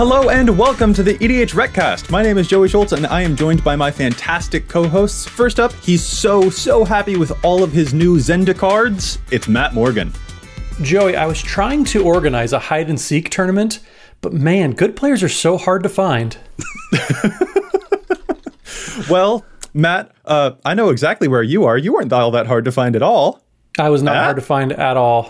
Hello and welcome to the EDH Recast. My name is Joey Schultz and I am joined by my fantastic co-hosts. First up, he's so happy with all of his new Zendikar cards. It's Matt Morgan. Joey, I was trying to organize a hide and seek tournament, but man, good players are so hard to find. Well, Matt, I know exactly where you are. You weren't all that hard to find at all. I was not hard to find at all.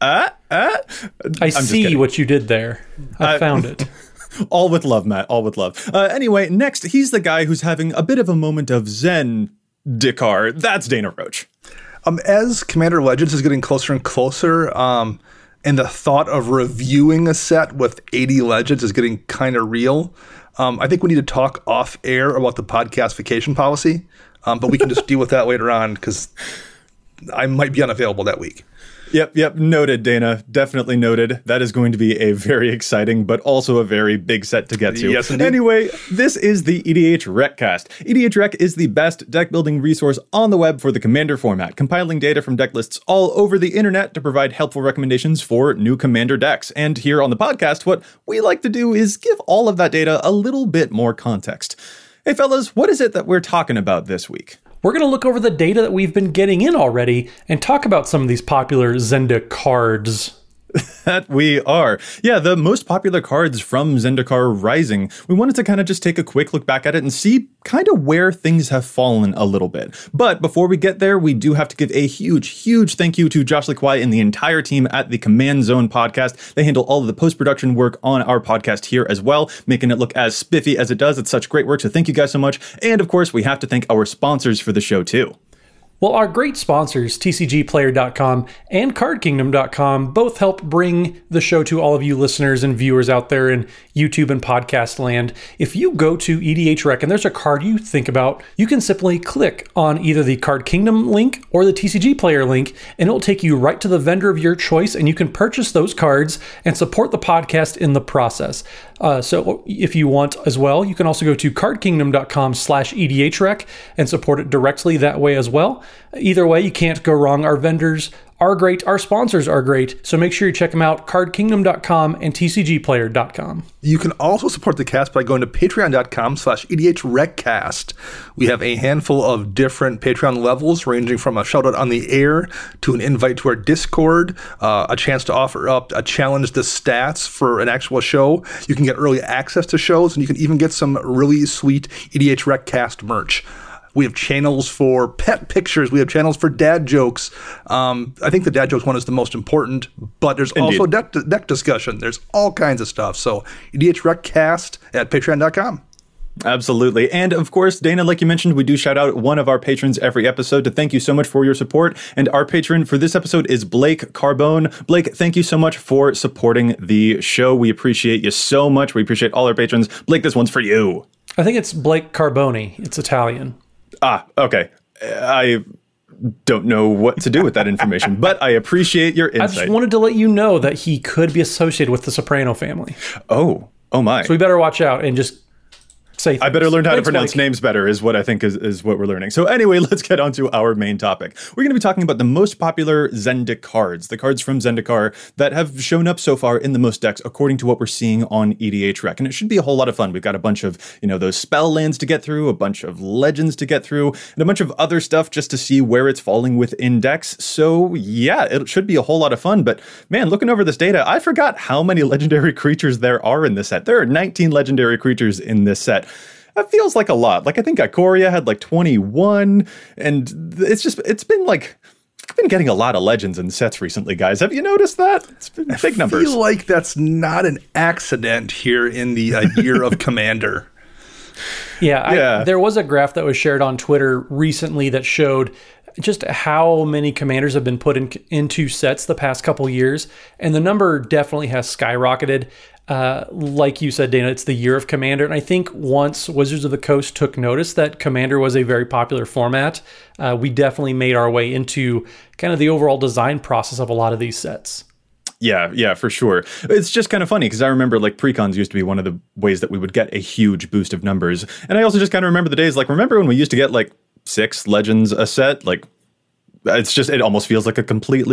I see what you did there. I found it. All with love, Matt. All with love. Anyway, next, he's the guy who's having a bit of a moment of Zendikar. That's Dana Roach. As Commander Legends is getting closer and closer, and the thought of reviewing a set with 80 Legends is getting kind of real, I think we need to talk off air about the podcastification policy, but we can just deal with that later on because I might be unavailable that week. Yep. Noted, Dana. Definitely noted. That is going to be a very exciting, but also a very big set to get to. Yes, indeed. Anyway, this is the EDH Recast. EDH Rec is the best deck building resource on the web for the Commander format, compiling data from deck lists all over the internet to provide helpful recommendations for new Commander decks. And here on the podcast, what we like to do is give all of that data a little bit more context. Hey fellas, what is it that we're talking about this week? We're going to look over the data that we've been getting in already and talk about some of these popular Zendikar cards. That we are. Yeah, the most popular cards from Zendikar Rising. We wanted to kind of just take a quick look back at it and see kind of where things have fallen a little bit. But before we get there, we do have to give a huge thank you to Josh Lequai and the entire team at the Command Zone podcast. They handle all of the post-production work on our podcast here as well, making it look as spiffy as it does. It's such great work, so thank you guys so much. And of course, we have to thank our sponsors for the show too. Well, our great sponsors, TCGplayer.com and CardKingdom.com, both help bring the show to all of you listeners and viewers out there in YouTube and podcast land. If you go to EDH Rec and there's a card you think about, you can simply click on either the Card Kingdom link or the TCG Player link, and it'll take you right to the vendor of your choice, and you can purchase those cards and support the podcast in the process. So if you want as well, you can also go to cardkingdom.com/EDHREC and support it directly that way as well. Either way, you can't go wrong. Our vendors are great. Our sponsors are great. So make sure you check them out, cardkingdom.com and tcgplayer.com. You can also support the cast by going to patreon.com/EDHRECcast. We have a handful of different Patreon levels, ranging from a shout out on the air to an invite to our Discord, a chance to offer up a challenge the stats for an actual show. You can get early access to shows, and you can even get some really sweet EDH Reccast merch. We have channels for pet pictures. We have channels for dad jokes. I think the dad jokes one is the most important, but there's also deck discussion. There's all kinds of stuff. So EDH Reccast at patreon.com. Absolutely. And of course, Dana, like you mentioned, we do shout out one of our patrons every episode to thank you so much for your support. And our patron for this episode is Blake Carbone. Blake, thank you so much for supporting the show. We appreciate you so much. We appreciate all our patrons. Blake, this one's for you. I think it's Blake Carboni. It's Italian. Okay. I don't know what to do with that information, but I appreciate your insight. I just wanted to let you know that he could be associated with the Soprano family. Oh my. So we better watch out and just say things. I better learn how to pronounce names better is what I think is what we're learning. So anyway, let's get on to our main topic. We're going to be talking about the most popular Zendikar cards, the cards from Zendikar that have shown up so far in the most decks, according to what we're seeing on EDH Rec. And it should be a whole lot of fun. We've got a bunch of, those spell lands to get through, a bunch of legends to get through, and a bunch of other stuff just to see where it's falling within decks. So yeah, it should be a whole lot of fun. But man, looking over this data, I forgot how many legendary creatures there are in this set. There are 19 legendary creatures in this set. That feels like a lot. Like I think Ikoria had like 21, and it's been like, I've been getting a lot of legends in sets recently, guys. Have you noticed that? It's been big numbers. I feel like that's not an accident here in the year of Commander. Yeah. There was a graph that was shared on Twitter recently that showed just how many commanders have been put into sets the past couple years, and the number definitely has skyrocketed. Like you said, Dana, it's the year of Commander, and I think once Wizards of the Coast took notice that Commander was a very popular format, we definitely made our way into kind of the overall design process of a lot of these sets. Yeah, for sure. It's just kind of funny because I remember like precons used to be one of the ways that we would get a huge boost of numbers. And I also just kind of remember the days, like remember when we used to get like 6 legends a set? Like it almost feels like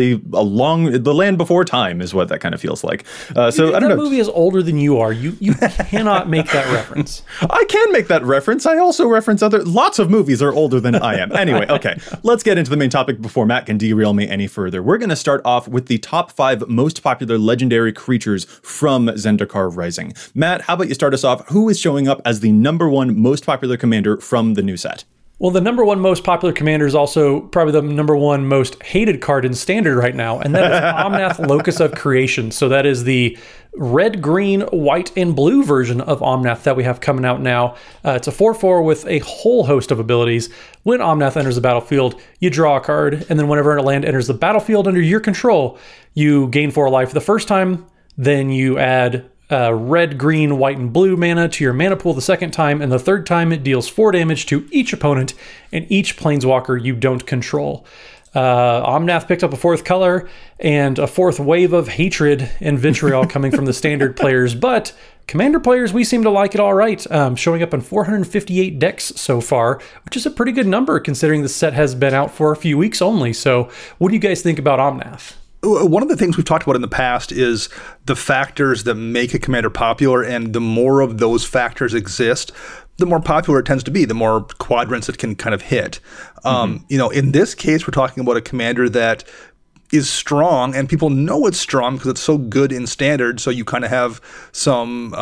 the Land Before Time is what that kind of feels like. So I don't know. That movie is older than you are. You cannot make that reference. I can make that reference. I also reference lots of movies are older than I am. Anyway, okay, let's get into the main topic before Matt can derail me any further. We're going to start off with the top 5 most popular legendary creatures from Zendikar Rising. Matt, how about you start us off? Who is showing up as the number 1 most popular commander from the new set? Well, the number 1 most popular commander is also probably the number 1 most hated card in Standard right now, and that is Omnath, Locus of Creation. So that is the red, green, white, and blue version of Omnath that we have coming out now. It's a 4/4 with a whole host of abilities. When Omnath enters the battlefield, you draw a card, and then whenever a land enters the battlefield under your control, you gain 4 life the first time, then you add red, green, white, and blue mana to your mana pool the second time, and the third time it deals 4 damage to each opponent and each planeswalker you don't control. Omnath picked up a 4th color and a 4th wave of hatred and vitriol coming from the Standard players, but Commander players, we seem to like it all right, showing up in 458 decks so far, which is a pretty good number considering the set has been out for a few weeks only. So what do you guys think about Omnath? One of the things we've talked about in the past is the factors that make a commander popular, and the more of those factors exist, the more popular it tends to be, the more quadrants it can kind of hit. In this case, we're talking about a commander that is strong, and people know it's strong because it's so good in Standard. So you kind of have some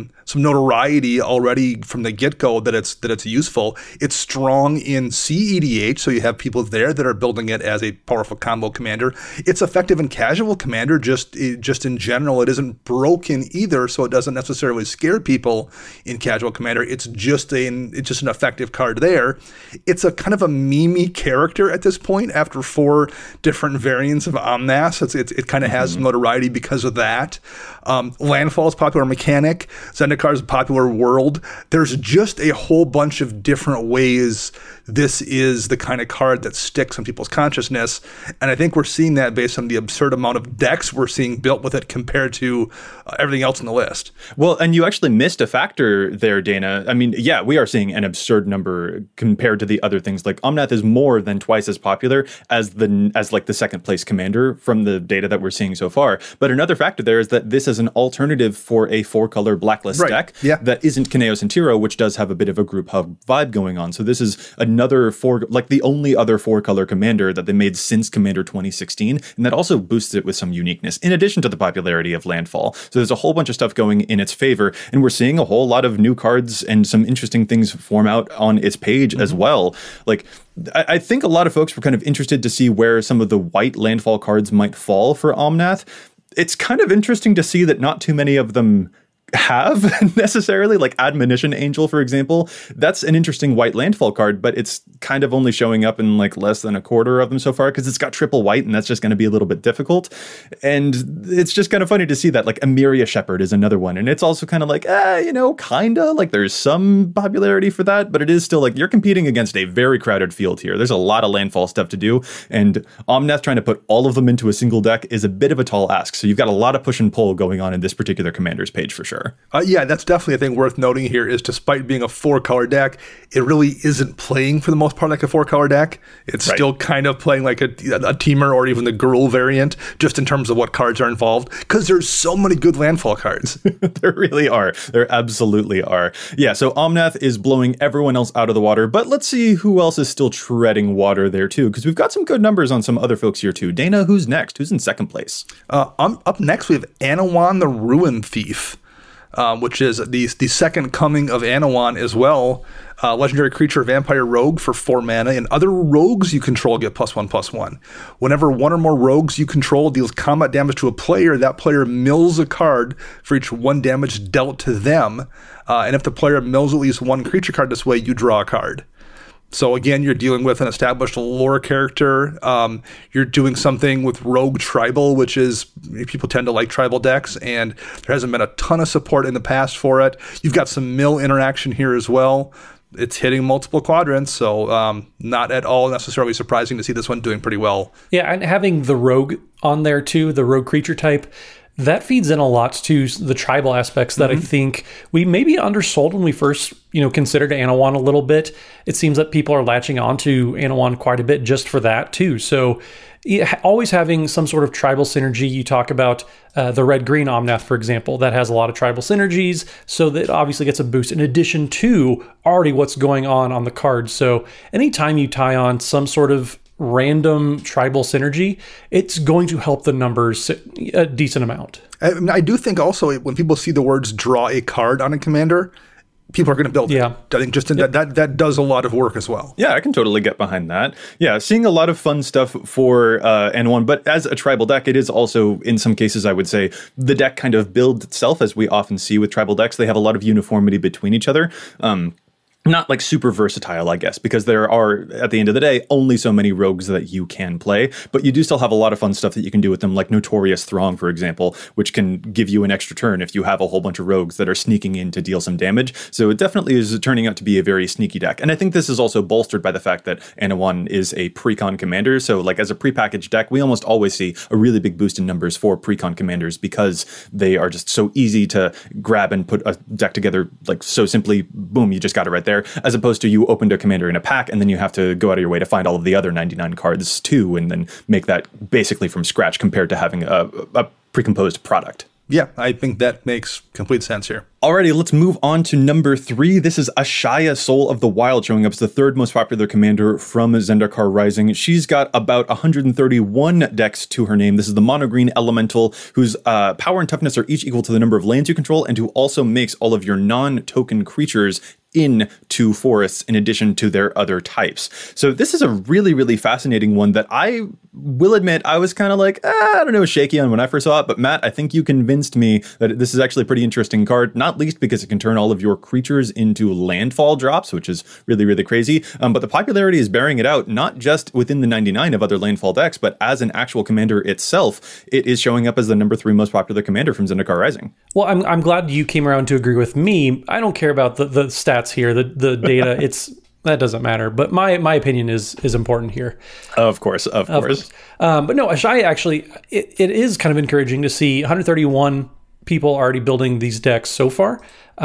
notoriety already from the get-go that it's useful. It's strong in CEDH, so you have people there that are building it as a powerful combo commander. It's effective in casual commander, just in general. It isn't broken either, so it doesn't necessarily scare people in casual commander. It's just an effective card there. It's a kind of a meme-y character at this point after 4 different variants of Omnath. It kind of has notoriety because of that. Landfall is a popular mechanic. Zendikar's a popular world. There's just a whole bunch of different ways this is the kind of card that sticks in people's consciousness. And I think we're seeing that based on the absurd amount of decks we're seeing built with it compared to everything else on the list. Well, and you actually missed a factor there, Dana. I mean, yeah, we are seeing an absurd number compared to the other things. Like Omnath is more than twice as popular as like the second place commander from the data that we're seeing so far. But another factor there is that this is an alternative for a 4-color Blacklist deck that isn't Kineos and Tiro, which does have a bit of a group hub vibe going on. So this is another the only other 4-color commander that they made since Commander 2016, and that also boosts it with some uniqueness, in addition to the popularity of Landfall. So there's a whole bunch of stuff going in its favor, and we're seeing a whole lot of new cards and some interesting things form out on its page as well. Like, I think a lot of folks were kind of interested to see where some of the white Landfall cards might fall for Omnath. It's kind of interesting to see that not too many of them have necessarily, like Admonition Angel, for example. That's an interesting white Landfall card, but it's kind of only showing up in like less than a quarter of them so far because it's got triple white, and that's just going to be a little bit difficult. And it's just kind of funny to see that. Like Emeria Shepherd is another one, and it's also kind of like, kind of like there's some popularity for that, but it is still like you're competing against a very crowded field here. There's a lot of Landfall stuff to do, and Omnath trying to put all of them into a single deck is a bit of a tall ask. So you've got a lot of push and pull going on in this particular commander's page for sure. That's definitely a thing worth noting here is despite being a 4-color deck, it really isn't playing for the most part like a 4-color deck. It's still kind of playing like a Teamer or even the Girl variant, just in terms of what cards are involved, because there's so many good Landfall cards. There really are. There absolutely are. Yeah, so Omnath is blowing everyone else out of the water, but let's see who else is still treading water there too, because we've got some good numbers on some other folks here too. Dana, who's next? Who's in second place? Up next, we have Anawan the Ruin Thief. Which is the second coming of Anawan as well. Legendary creature, Vampire Rogue for 4 mana, and other rogues you control get +1/+1. Whenever one or more rogues you control deals combat damage to a player, that player mills a card for each 1 damage dealt to them. And if the player mills at least 1 creature card this way, you draw a card. So again, you're dealing with an established lore character. You're doing something with Rogue Tribal, which is, people tend to like tribal decks, and there hasn't been a ton of support in the past for it. You've got some mill interaction here as well. It's hitting multiple quadrants, so not at all necessarily surprising to see this one doing pretty well. Yeah, and having the Rogue on there too, the Rogue creature type, that feeds in a lot to the tribal aspects that I think we maybe undersold when we first, considered Anawan a little bit. It seems that people are latching on to Anawan quite a bit just for that too. So always having some sort of tribal synergy. You talk about the red-green Omnath, for example, that has a lot of tribal synergies, so that obviously gets a boost in addition to already what's going on the card. So anytime you tie on some sort of random tribal synergy, it's going to help the numbers a decent amount. I do think also when people see the words draw a card on a commander, people are going to build it. I think just that does a lot of work as well. Yeah, I can totally get behind that. Yeah, seeing a lot of fun stuff for N1, but as a tribal deck, it is also, in some cases, I would say, the deck kind of builds itself, as we often see with tribal decks. They have a lot of uniformity between each other. Not like super versatile, I guess, because there are, at the end of the day, only so many rogues that you can play, but you do still have a lot of fun stuff that you can do with them, like Notorious Throng, for example, which can give you an extra turn if you have a whole bunch of rogues that are sneaking in to deal some damage. So it definitely is turning out to be a very sneaky deck. And I think this is also bolstered by the fact that Anawan is a precon commander. So like as a prepackaged deck, we almost always see a really big boost in numbers for precon commanders because they are just so easy to grab and put a deck together, like so simply, boom, you just got it right there. As opposed to you opened a commander in a pack and then you have to go out of your way to find all of the other 99 cards too, and then make that basically from scratch compared to having a precomposed product. Yeah, I think that makes complete sense here. Alrighty, let's move on to number 3. This is Ashaya, Soul of the Wild, showing up as the third most popular commander from Zendikar Rising. She's got about 131 decks to her name. This is the mono-green elemental whose power and toughness are each equal to the number of lands you control, and who also makes all of your non-token creatures into forests in addition to their other types. So this is a really, really fascinating one that I will admit I was kind of like, I don't know, shaky on when I first saw it. But Matt, I think you convinced me that this is actually a pretty interesting card, not least because it can turn all of your creatures into landfall drops, which is really, really crazy. But the popularity is bearing it out, not just within the 99 of other landfall decks, but as an actual commander itself, it is showing up as the number 3 most popular commander from Zendikar Rising. Well, I'm glad you came around to agree with me. I don't care about the stats here, the data. That doesn't matter. But my opinion is important here. Of course. But no, Ashaya actually, it is kind of encouraging to see 131 people already building these decks so far.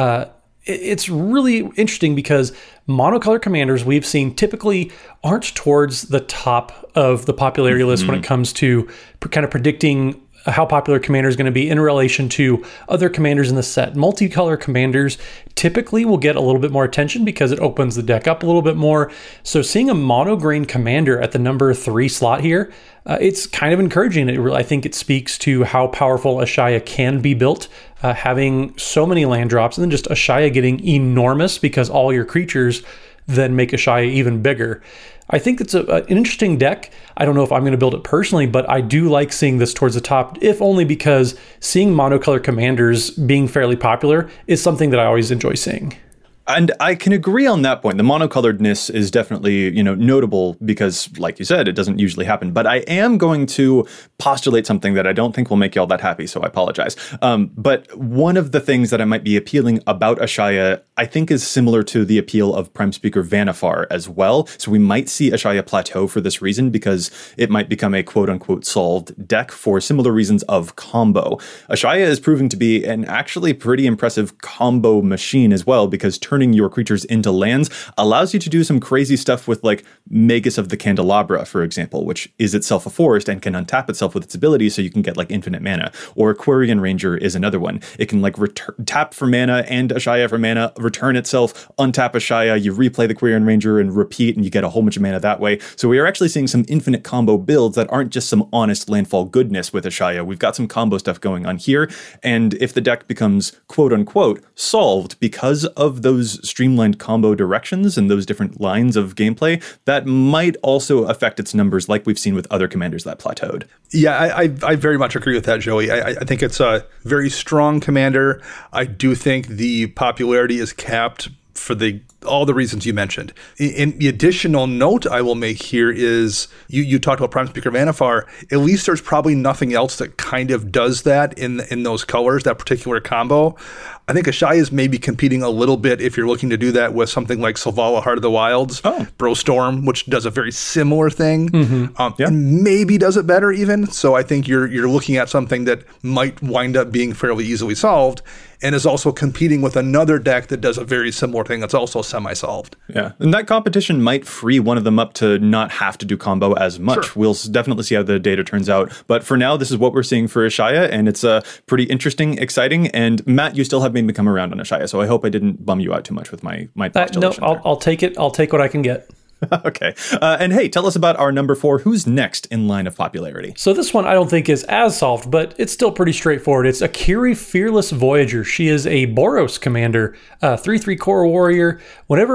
It's really interesting because monocolor commanders we've seen typically aren't towards the top of the popularity list when it comes to kind of predicting how popular commander is going to be in relation to other commanders in the set. Multicolor commanders typically will get a little bit more attention because it opens the deck up a little bit more. So seeing a mono-green commander at the number 3 slot here, it's kind of encouraging. I think it speaks to how powerful Ashaya can be built, having so many land drops, and then just Ashaya getting enormous because all your creatures then make Ashaya even bigger. I think it's an interesting deck. I don't know if I'm going to build it personally, but I do like seeing this towards the top, if only because seeing monocolor commanders being fairly popular is something that I always enjoy seeing. And I can agree on that point. The monocoloredness is definitely, notable because, like you said, it doesn't usually happen. But I am going to postulate something that I don't think will make you all that happy, so I apologize. But one of the things that I might be appealing about Ashaya, I think, is similar to the appeal of Prime Speaker Vannifar as well. So we might see Ashaya plateau for this reason because it might become a quote-unquote solved deck for similar reasons of combo. Ashaya is proving to be an actually pretty impressive combo machine as well, because turning your creatures into lands allows you to do some crazy stuff with, like, Magus of the Candelabra, for example, which is itself a forest and can untap itself with its ability, so you can get like infinite mana. Or Quirion Ranger is another one. It can like tap for mana and Ashaya for mana, return itself, untap Ashaya, you replay the Quirion Ranger and repeat, and you get a whole bunch of mana that way. So we are actually seeing some infinite combo builds that aren't just some honest landfall goodness with Ashaya. We've got some combo stuff going on here, and if the deck becomes quote unquote solved because of those streamlined combo directions and those different lines of gameplay, that might also affect its numbers like we've seen with other commanders that plateaued. Yeah, I very much agree with that, Joey. I think it's a very strong commander. I do think the popularity is capped for the all the reasons you mentioned. In the additional note I will make here is you talked about Prime Speaker Vannifar. At least there's probably nothing else that kind of does that in those colors, that particular combo. I think Ashaya is maybe competing a little bit if you're looking to do that with something like Selvala Heart of the Wilds, Brostorm, which does a very similar thing, and maybe does it better even. So I think you're looking at something that might wind up being fairly easily solved, and is also competing with another deck that does a very similar thing that's also semi-solved. Yeah, and that competition might free one of them up to not have to do combo as much. Sure. We'll definitely see how the data turns out. But for now, this is what we're seeing for Ashaya, and it's pretty interesting, exciting. And Matt, you still have made me come around on Ashaya, so I hope I didn't bum you out too much with my postulation. No, I'll take it. I'll take what I can get. Okay. And hey, tell us about our number 4. Who's next in line of popularity? So this one I don't think is as solved, but it's still pretty straightforward. It's Akiri Fearless Voyager. She is a Boros commander, 3/3 core warrior. Whenever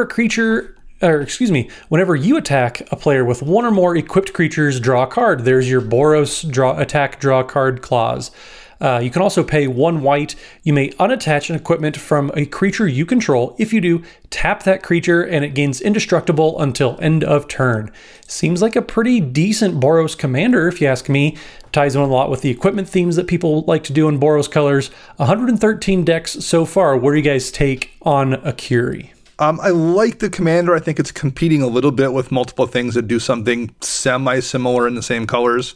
you attack a player with one or more equipped creatures, draw a card. There's your Boros draw card clause. You can also pay 1 white. You may unattach an equipment from a creature you control. If you do, tap that creature and it gains indestructible until end of turn. Seems like a pretty decent Boros commander, if you ask me. Ties in a lot with the equipment themes that people like to do in Boros colors. 113 decks so far. What do you guys take on Akiri? I like the commander. I think it's competing a little bit with multiple things that do something semi-similar in the same colors.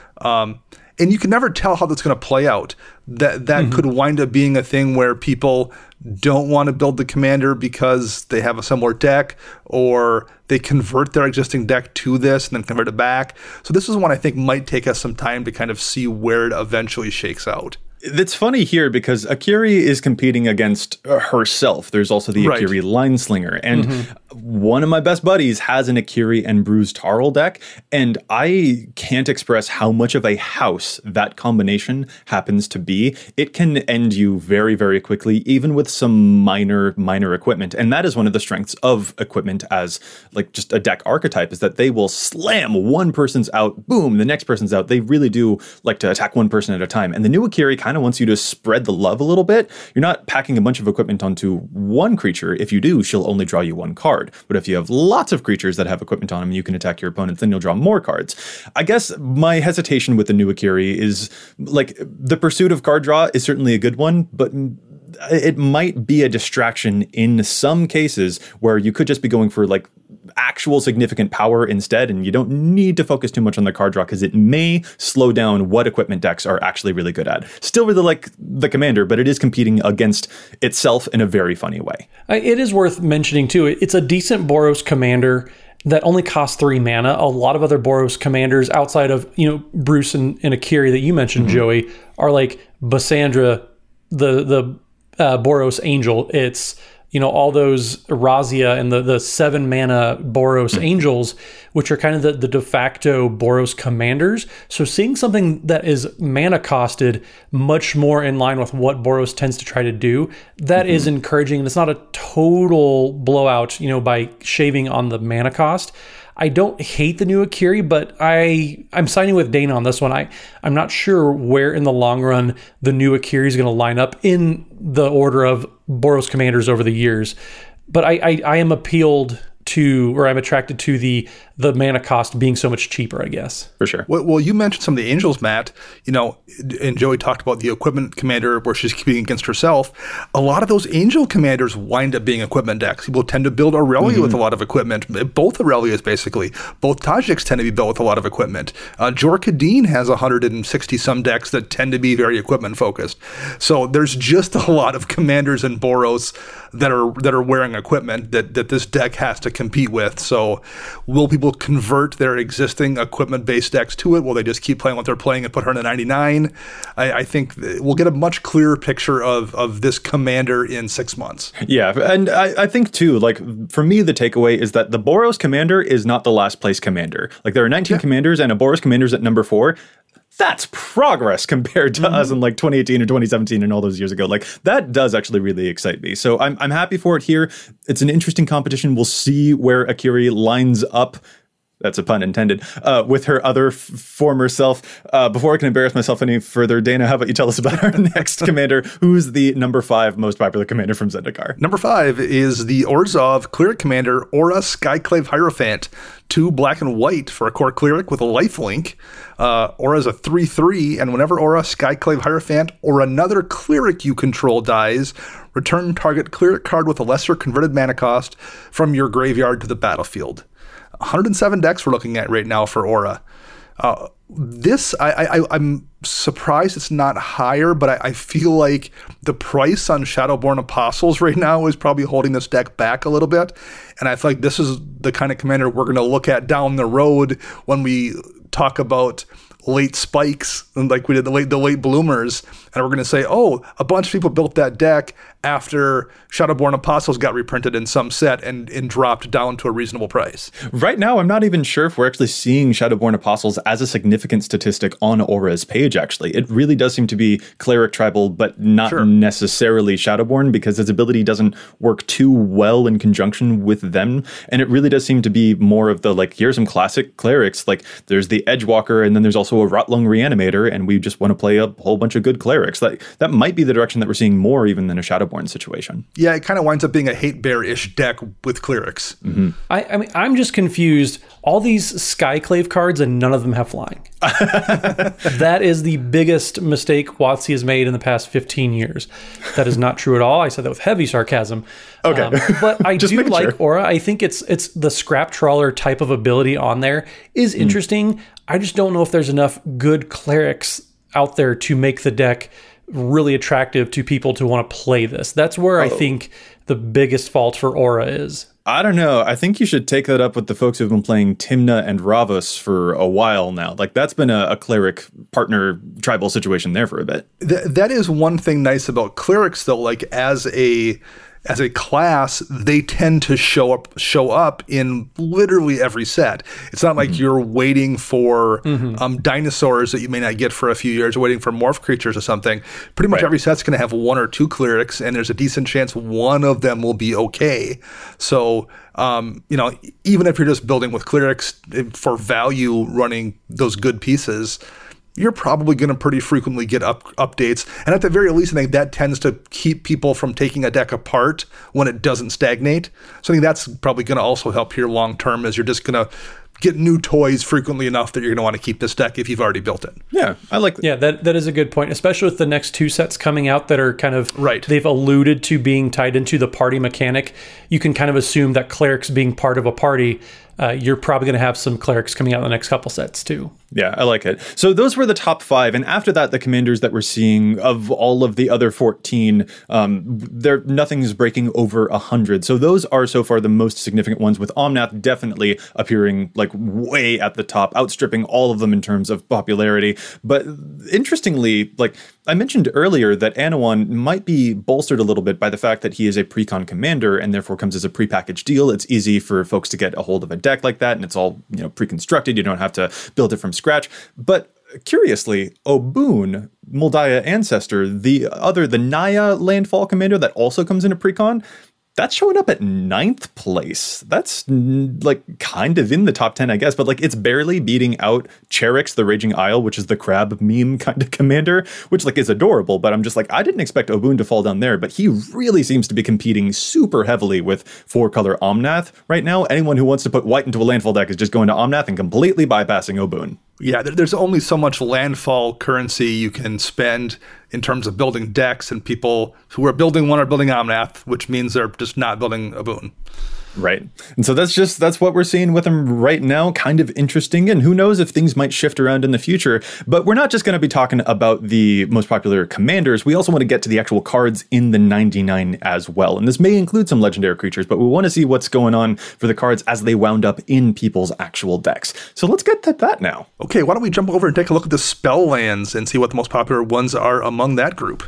And you can never tell how that's going to play out. That could wind up being a thing where people don't want to build the commander because they have a similar deck, or they convert their existing deck to this and then convert it back. So this is one I think might take us some time to kind of see where it eventually shakes out. It's funny here because Akiri is competing against herself. There's also the Akiri Lineslinger. And one of my best buddies has an Akiri and Bruz Tarl deck. And I can't express how much of a house that combination happens to be. It can end you very, very quickly, even with some minor equipment. And that is one of the strengths of equipment as like just a deck archetype, is that they will slam one person's out, boom, the next person's out. They really do like to attack one person at a time. And the new Akiri kind of wants you to spread the love a little bit. You're not packing a bunch of equipment onto one creature. If you do, she'll only draw you 1 card. But if you have lots of creatures that have equipment on them, you can attack your opponents, then you'll draw more cards. I guess my hesitation with the new Akiri is like the pursuit of card draw is certainly a good one, but it might be a distraction in some cases where you could just be going for like actual significant power instead, and you don't need to focus too much on the card draw because it may slow down what equipment decks are actually really good at. Still really like the commander, but it is competing against itself in a very funny way. It is worth mentioning too, it's a decent Boros commander that only costs 3 mana. A lot of other Boros commanders outside of, Bruce and Akiri that you mentioned, Joey, are like Bassandra, the Boros Angel. It's all those Razia and the 7 mana Boros Angels, which are kind of the de facto Boros commanders. So seeing something that is mana costed much more in line with what Boros tends to try to do, that is encouraging. And it's not a total blowout, by shaving on the mana cost. I don't hate the new Akiri, but I'm siding with Dana on this one. I'm not sure where in the long run the new Akiri is going to line up in the order of Boros commanders over the years. But I am appealed to, or I'm attracted to the mana cost being so much cheaper, I guess. For sure. Well, you mentioned some of the Angels, Matt, and Joey talked about the equipment commander where she's competing against herself. A lot of those Angel commanders wind up being equipment decks. People tend to build Aurelia with a lot of equipment. Both Aurelias, basically. Both Tajiks tend to be built with a lot of equipment. Jorkadeen has 160-some decks that tend to be very equipment-focused. So there's just a lot of commanders in Boros that are wearing equipment that this deck has to compete with. So will people convert their existing equipment-based decks to it? Will they just keep playing what they're playing and put her in a 99? I think we'll get a much clearer picture of this commander in 6 months. Yeah, and I think too, like for me, the takeaway is that the Boros commander is not the last place commander. Like there are 19 commanders and a Boros commander's at number 4. That's progress compared to us in like 2018 or 2017 and all those years ago. Like that does actually really excite me. So I'm happy for it here. It's an interesting competition. We'll see where Akiri lines up that's a pun intended, with her other former self. Before I can embarrass myself any further, Dana, how about you tell us about our next commander? Who's the number 5 most popular commander from Zendikar? Number 5 is the Orzhov cleric commander, Aura Skyclave Hierophant. 2 black and white for a core cleric with a lifelink. Aura is a 3/3, and whenever Aura Skyclave Hierophant or another cleric you control dies, return target cleric card with a lesser converted mana cost from your graveyard to the battlefield. 107 decks we're looking at right now for Aura. I'm surprised it's not higher, but I feel like the price on Shadowborn Apostles right now is probably holding this deck back a little bit. And I feel like this is the kind of commander we're going to look at down the road when we talk about late spikes, and like we did the late bloomers, and we're going to say, oh, a bunch of people built that deck after Shadowborn Apostles got reprinted in some set and dropped down to a reasonable price. Right now, I'm not even sure if we're actually seeing Shadowborn Apostles as a significant statistic on Aura's page, actually. It really does seem to be Cleric Tribal, but not necessarily Shadowborn, because its ability doesn't work too well in conjunction with them. And it really does seem to be more of the, like, here's some classic clerics. Like, there's the Edgewalker, and then there's also a Rotlung Reanimator, and we just want to play a whole bunch of good clerics. That might be the direction that we're seeing more even than a Shadowborn situation. Yeah, it kind of winds up being a hate bear-ish deck with clerics. Mm-hmm. I mean, I'm just confused. All these Skyclave cards and none of them have flying. That is the biggest mistake WotC has made in the past 15 years. That is not true at all. I said that with heavy sarcasm. Okay. But I do like Aura. I think it's the Scrap Trawler type of ability on there is interesting. I just don't know if there's enough good clerics out there to make the deck really attractive to people to want to play this. That's where I think the biggest fault for Aura is. I don't know. I think you should take that up with the folks who've been playing Tymna and Ravos for a while now. Like, that's been a cleric partner tribal situation there for a bit. That is one thing nice about clerics, though. Like, as a class, they tend to show up in literally every set. It's not like you're waiting for dinosaurs that you may not get for a few years, or waiting for morph creatures or something. Pretty much every set's going to have 1 or 2 clerics, and there's a decent chance one of them will be okay. So, even if you're just building with clerics for value, running those good pieces, you're probably going to pretty frequently get updates. And at the very least, I think that tends to keep people from taking a deck apart when it doesn't stagnate. So I think that's probably going to also help here long term, as you're just going to get new toys frequently enough that you're going to want to keep this deck if you've already built it. Yeah, I like that. Yeah, that is a good point, especially with the next 2 sets coming out that are kind of, they've alluded to being tied into the party mechanic. You can kind of assume that clerics being part of a party, you're probably going to have some clerics coming out in the next couple sets too. Yeah, I like it. So those were the top 5. And after that, the commanders that we're seeing of all of the other 14, nothing's breaking over 100. So those are so far the most significant ones, with Omnath definitely appearing like way at the top, outstripping all of them in terms of popularity. But interestingly, like I mentioned earlier, that Anowon might be bolstered a little bit by the fact that he is a precon commander and therefore comes as a prepackaged deal. It's easy for folks to get a hold of a deck like that, and it's all, pre-constructed. You don't have to build it from scratch. But curiously, Obun, Moldiah Ancestor, the Naya Landfall commander that also comes in a precon, that's showing up at 9th place. That's like kind of in the top 10, I guess, but like it's barely beating out Cherix, the Raging Isle, which is the crab meme kind of commander, which like is adorable. But I'm just like, I didn't expect Obun to fall down there, but he really seems to be competing super heavily with 4-color Omnath right now. Anyone who wants to put white into a landfall deck is just going to Omnath and completely bypassing Obun. Yeah, there's only so much landfall currency you can spend in terms of building decks, and people who are building one are building Omnath, which means they're just not building Obun. Right. And so that's what we're seeing with him right now. Kind of interesting. And who knows if things might shift around in the future. But we're not just going to be talking about the most popular commanders. We also want to get to the actual cards in the 99 as well. And this may include some legendary creatures, but we want to see what's going on for the cards as they wound up in people's actual decks. So let's get to that now. Okay, why don't we jump over and take a look at the spell lands and see what the most popular ones are among that group.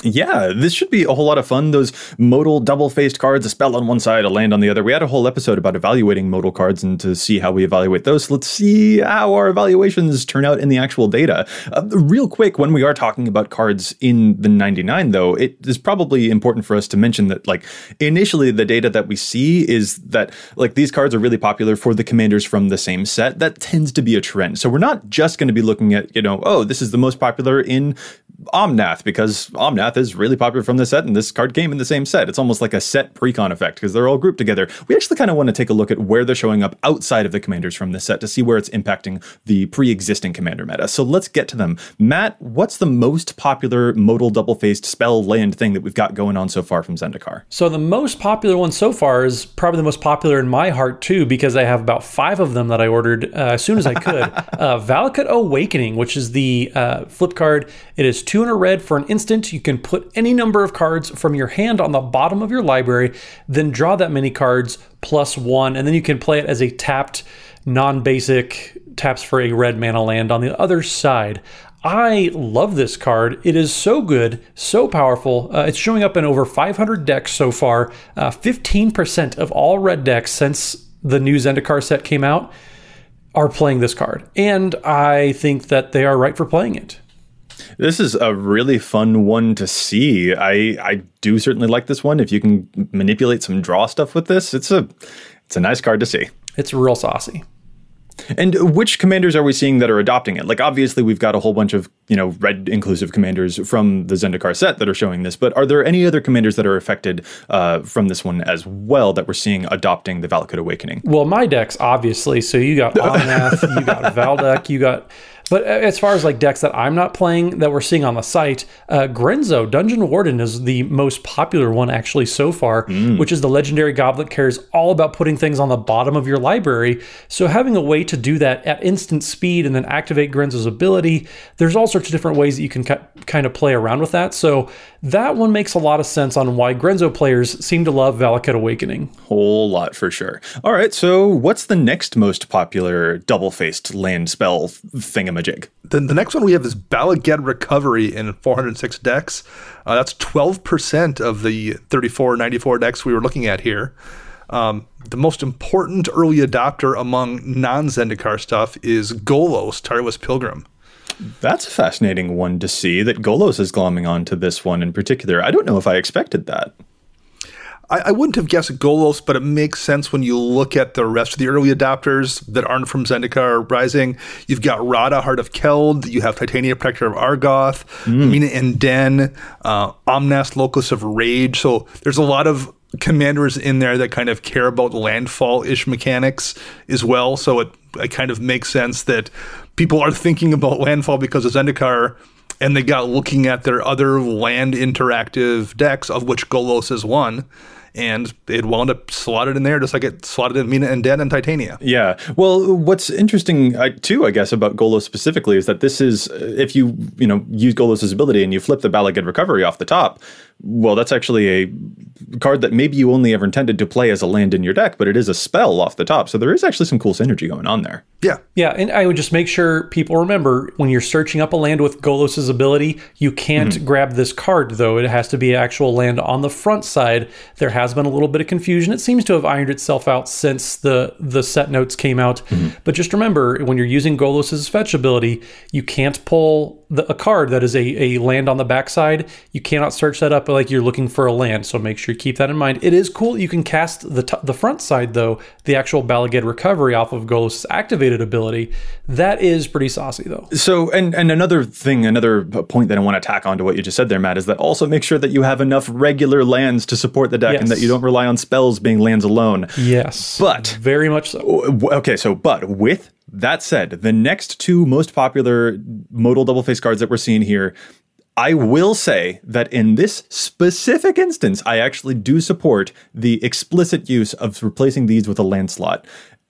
Yeah, this should be a whole lot of fun. Those modal double-faced cards, a spell on one side, a land on the other. We had a whole episode about evaluating modal cards and to see how we evaluate those. Let's see how our evaluations turn out in the actual data. Real quick, when we are talking about cards in the 99, though, it is probably important for us to mention that, like, initially the data that we see is that, like, these cards are really popular for the commanders from the same set. That tends to be a trend. So we're not just going to be looking at, oh, this is the most popular in Omnath because Omnath is really popular from the set and this card came in the same set. It's almost like a set precon effect because they're all grouped together. We actually kind of want to take a look at where they're showing up outside of the commanders from this set to see where it's impacting the pre-existing commander meta. So let's get to them. Matt, what's the most popular modal double-faced spell land thing that we've got going on so far from Zendikar? So the most popular one so far is probably the most popular in my heart too, because I have about 5 of them that I ordered as soon as I could. Valakut Awakening, which is the flip card. It is 200 red for an instant. You can put any number of cards from your hand on the bottom of your library, then draw that many cards plus 1, and then you can play it as a tapped, non-basic, taps for a red mana land on the other side. I love this card. It is so good, so powerful. It's showing up in over 500 decks so far. 15% of all red decks since the new Zendikar set came out are playing this card. And I think that they are right for playing it. This is a really fun one to see. I do certainly like this one. If you can manipulate some draw stuff with this, it's a nice card to see. It's real saucy. And which commanders are we seeing that are adopting it? Like, obviously, we've got a whole bunch of, red inclusive commanders from the Zendikar set that are showing this, but are there any other commanders that are affected from this one as well that we're seeing adopting the Valakut Awakening? Well, my decks, obviously. So you got Omnath, you got Valdek, you got... But as far as like decks that I'm not playing that we're seeing on the site, Grenzo, Dungeon Warden is the most popular one actually so far, which is the legendary goblet cares all about putting things on the bottom of your library. So having a way to do that at instant speed and then activate Grenzo's ability, there's all sorts of different ways that you can kind of play around with that. So that one makes a lot of sense on why Grenzo players seem to love Valakut Awakening. Whole lot for sure. All right, so what's the next most popular double-faced land spell thingamajig? The next one we have is Bala Ged Recovery in 406 decks. That's 12% of the 3494 decks we were looking at here. The most important early adopter among non-Zendikar stuff is Golos, Tireless Pilgrim. That's a fascinating one to see that Golos is glomming onto this one in particular. I don't know if I expected that. I wouldn't have guessed Golos, but it makes sense when you look at the rest of the early adopters that aren't from Zendikar Rising. You've got Radha, Heart of Keld. You have Titania, Protector of Argoth, Mina and Den, Omnath, Locus of Rage. So there's a lot of commanders in there that kind of care about landfall-ish mechanics as well. So it kind of makes sense that people are thinking about landfall because of Zendikar, and they got looking at their other land interactive decks, of which Golos is one. And it wound up slotted in there just like it slotted in Mina and Den and Titania. Yeah. Well, what's interesting, too, I guess, about Golos specifically is that this is, if you use Golos' ability and you flip the Bala Ged Recovery off the top, well, that's actually a card that maybe you only ever intended to play as a land in your deck, but it is a spell off the top. So there is actually some cool synergy going on there. Yeah. Yeah, and I would just make sure people remember when you're searching up a land with Golos' ability, you can't grab this card, though. It has to be an actual land on the front side. There has been a little bit of confusion. It seems to have ironed itself out since the set notes came out. But just remember, when you're using Golos' fetch ability, you can't pull a card that is a land on the backside. You cannot search that up like you're looking for a land, so make sure you keep that in mind. It is cool that you can cast the front side, though, the actual Bala Ged Recovery off of Golos' activated ability. That is pretty saucy, though. So, and another point that I want to tack on to what you just said there, Matt, is that also make sure that you have enough regular lands to support the deck and that you don't rely on spells being lands alone. Yes. But very much so. Okay, but with that said, the next 2 most popular modal double-face cards that we're seeing here, I will say that in this specific instance, I actually do support the explicit use of replacing these with a land slot.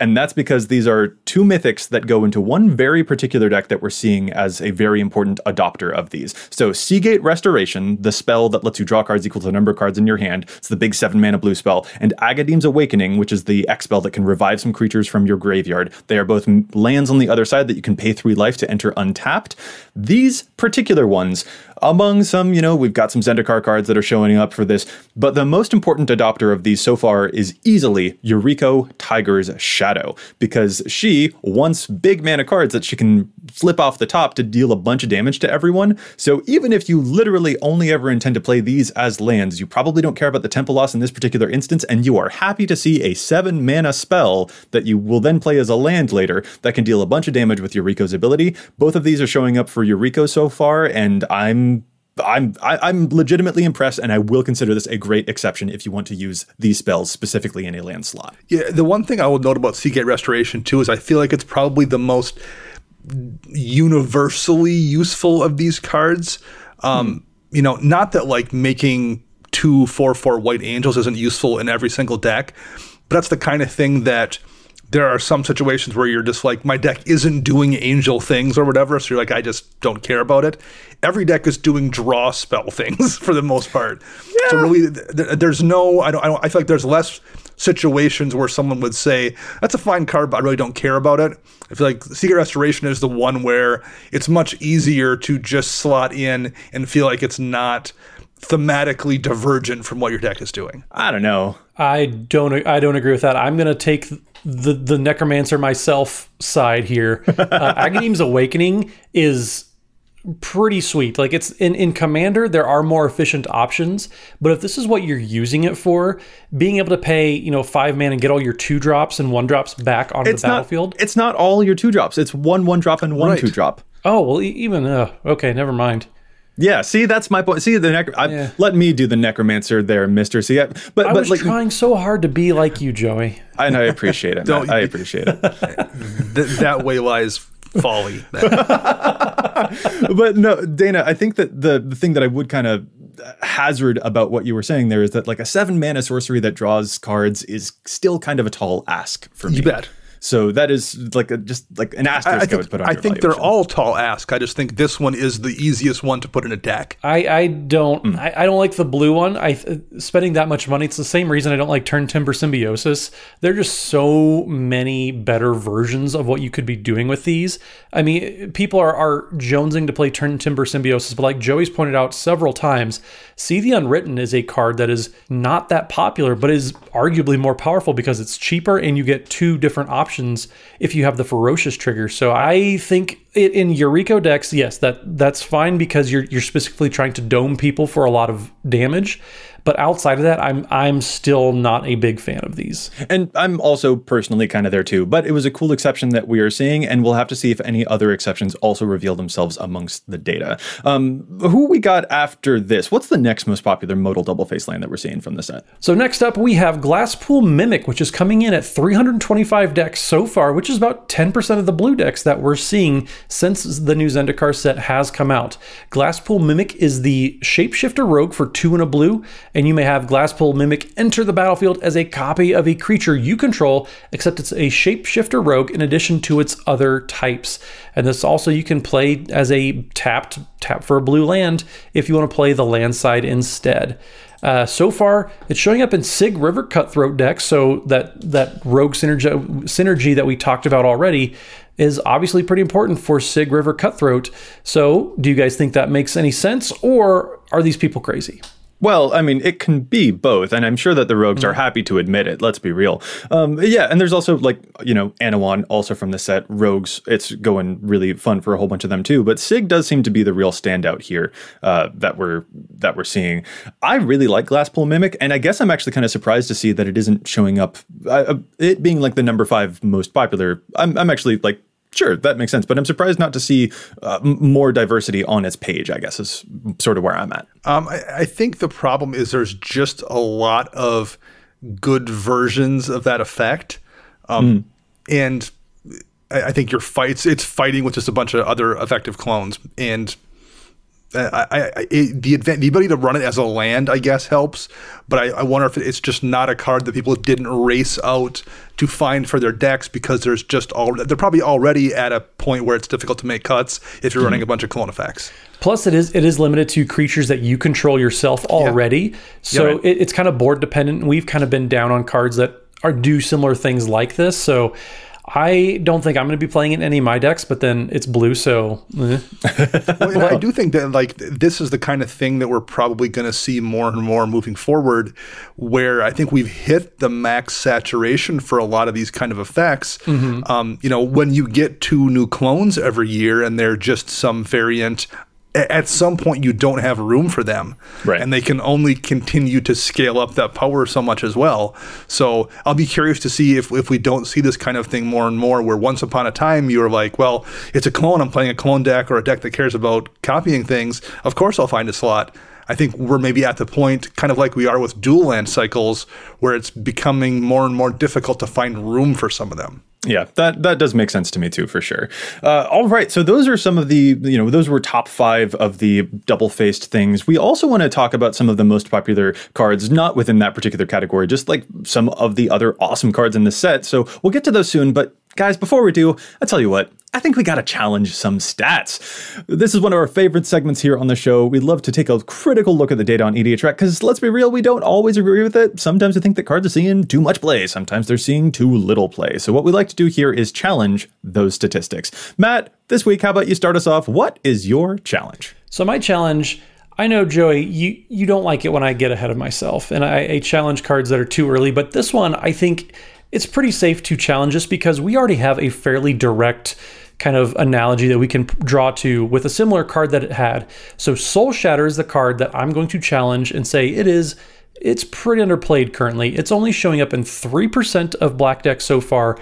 And that's because these are 2 mythics that go into one very particular deck that we're seeing as a very important adopter of these. So Seagate Restoration, the spell that lets you draw cards equal to the number of cards in your hand. It's the big 7-mana blue spell. And Agadeem's Awakening, which is the X spell that can revive some creatures from your graveyard. They are both lands on the other side that you can pay 3 life to enter untapped. These particular ones, among some, we've got some Zendikar cards that are showing up for this, but the most important adopter of these so far is easily Yuriko Tiger's Shadow, because she wants big mana cards that she can flip off the top to deal a bunch of damage to everyone. So even if you literally only ever intend to play these as lands, you probably don't care about the tempo loss in this particular instance, and you are happy to see a 7-mana spell that you will then play as a land later that can deal a bunch of damage with Yuriko's ability. Both of these are showing up for Yuriko so far, and I'm legitimately impressed, and I will consider this a great exception if you want to use these spells specifically in a land slot. Yeah, the one thing I would note about Seagate Restoration too is I feel like it's probably the most universally useful of these cards. Not that like making 2 4/4 white angels isn't useful in every single deck, but that's the kind of thing that there are some situations where you're just like, my deck isn't doing angel things or whatever, so you're like, I just don't care about it. Every deck is doing draw spell things for the most part. Yeah. So really, there's no, I feel like there's less situations where someone would say, that's a fine card, but I really don't care about it. I feel like Secret Restoration is the one where it's much easier to just slot in and feel like it's not thematically divergent from what your deck is doing. I don't know. I don't agree with that. I'm going to take the Necromancer myself side here. Agadeem's Awakening is pretty sweet. Like, it's in Commander, there are more efficient options, but if this is what you're using it for, being able to pay 5 mana and get all your 2-drops and 1-drops back onto the battlefield. It's not all your 2-drops. It's 1/1-drop and 1 2-drop. Oh well, even okay, never mind. Yeah, see, that's my point. See, let me do the Necromancer there, Mister. See, but I was trying so hard to be like you, Joey. And I appreciate it. I appreciate it. That way lies folly. But no, Dana, I think that the thing that I would kind of hazard about what you were saying there is that like a 7-mana sorcery that draws cards is still kind of a tall ask for me. You bet. So that is like just like an asterisk I would put on your I think they're all tall ask. I just think this one is the easiest one to put in a deck. I don't like the blue one. Spending that much money, it's the same reason I don't like Turn Timber Symbiosis. There are just so many better versions of what you could be doing with these. I mean, people are jonesing to play Turn Timber Symbiosis, but like Joey's pointed out several times, See the Unwritten is a card that is not that popular, but is arguably more powerful because it's cheaper and you get 2 different options if you have the Ferocious trigger. So I think in Yuriko decks, yes, that's fine because you're specifically trying to dome people for a lot of damage. But outside of that, I'm still not a big fan of these. And I'm also personally kind of there too. But it was a cool exception that we are seeing, and we'll have to see if any other exceptions also reveal themselves amongst the data. Who we got after this? What's the next most popular modal double face land that we're seeing from the set? So next up, we have Glasspool Mimic, which is coming in at 325 decks so far, which is about 10% of the blue decks that we're seeing since the new Zendikar set has come out. Glasspool Mimic is the Shapeshifter Rogue for 2 and a blue, and you may have Glasspool Mimic enter the battlefield as a copy of a creature you control, except it's a Shapeshifter Rogue in addition to its other types. And this also you can play as a tap for a blue land if you want to play the land side instead. So far, it's showing up in Sig River Cutthroat decks, so that rogue synergy that we talked about already is obviously pretty important for Sig River Cutthroat. So do you guys think that makes any sense, or are these people crazy? Well, I mean, it can be both, and I'm sure that the rogues are happy to admit it. Let's be real. Yeah, and there's also Anawan, also from the set. Rogues, it's going really fun for a whole bunch of them too. But Sig does seem to be the real standout here that we're seeing. I really like Glasspool Mimic, and I guess I'm actually kind of surprised to see that it isn't showing up. It being like the number 5 most popular, I'm actually like, sure, that makes sense. But I'm surprised not to see more diversity on its page, I guess, is sort of where I'm at. I think the problem is there's just a lot of good versions of that effect. And I think it's fighting with just a bunch of other effective clones. And the ability to run it as a land, I guess, helps. But I wonder if it's just not a card that people didn't race out to find for their decks because they're probably already at a point where it's difficult to make cuts if you're running a bunch of clone effects. Plus, it is limited to creatures that you control yourself already. So it's kind of board dependent. We've kind of been down on cards that do similar things like this. So I don't think I'm going to be playing it in any of my decks, but then it's blue, so... Well, I do think that this is the kind of thing that we're probably going to see more and more moving forward, where I think we've hit the max saturation for a lot of these kind of effects. Mm-hmm. When you get 2 new clones every year and they're just some variant, at some point you don't have room for them, right? And they can only continue to scale up that power so much as well. So I'll be curious to see if we don't see this kind of thing more and more, where once upon a time you were like, well, it's a clone, I'm playing a clone deck or a deck that cares about copying things, of course I'll find a slot. I think we're maybe at the point, kind of like we are with dual land cycles, where it's becoming more and more difficult to find room for some of them. Yeah, that does make sense to me too, for sure. All right, so those are some of the, those were top 5 of the double-faced things. We also want to talk about some of the most popular cards, not within that particular category, just like some of the other awesome cards in the set. So we'll get to those soon, but guys, before we do, I tell you what, I think we got to challenge some stats. This is one of our favorite segments here on the show. We love to take a critical look at the data on EDHREC because let's be real, we don't always agree with it. Sometimes we think that cards are seeing too much play. Sometimes they're seeing too little play. So what we like to do here is challenge those statistics. Matt, this week, how about you start us off? What is your challenge? So my challenge, I know, Joey, you don't like it when I get ahead of myself and I challenge cards that are too early, but this one, I think it's pretty safe to challenge just because we already have a fairly direct kind of analogy that we can draw to with a similar card that it had. So Soul Shatter is the card that I'm going to challenge and say it's pretty underplayed currently. It's only showing up in 3% of black decks so far,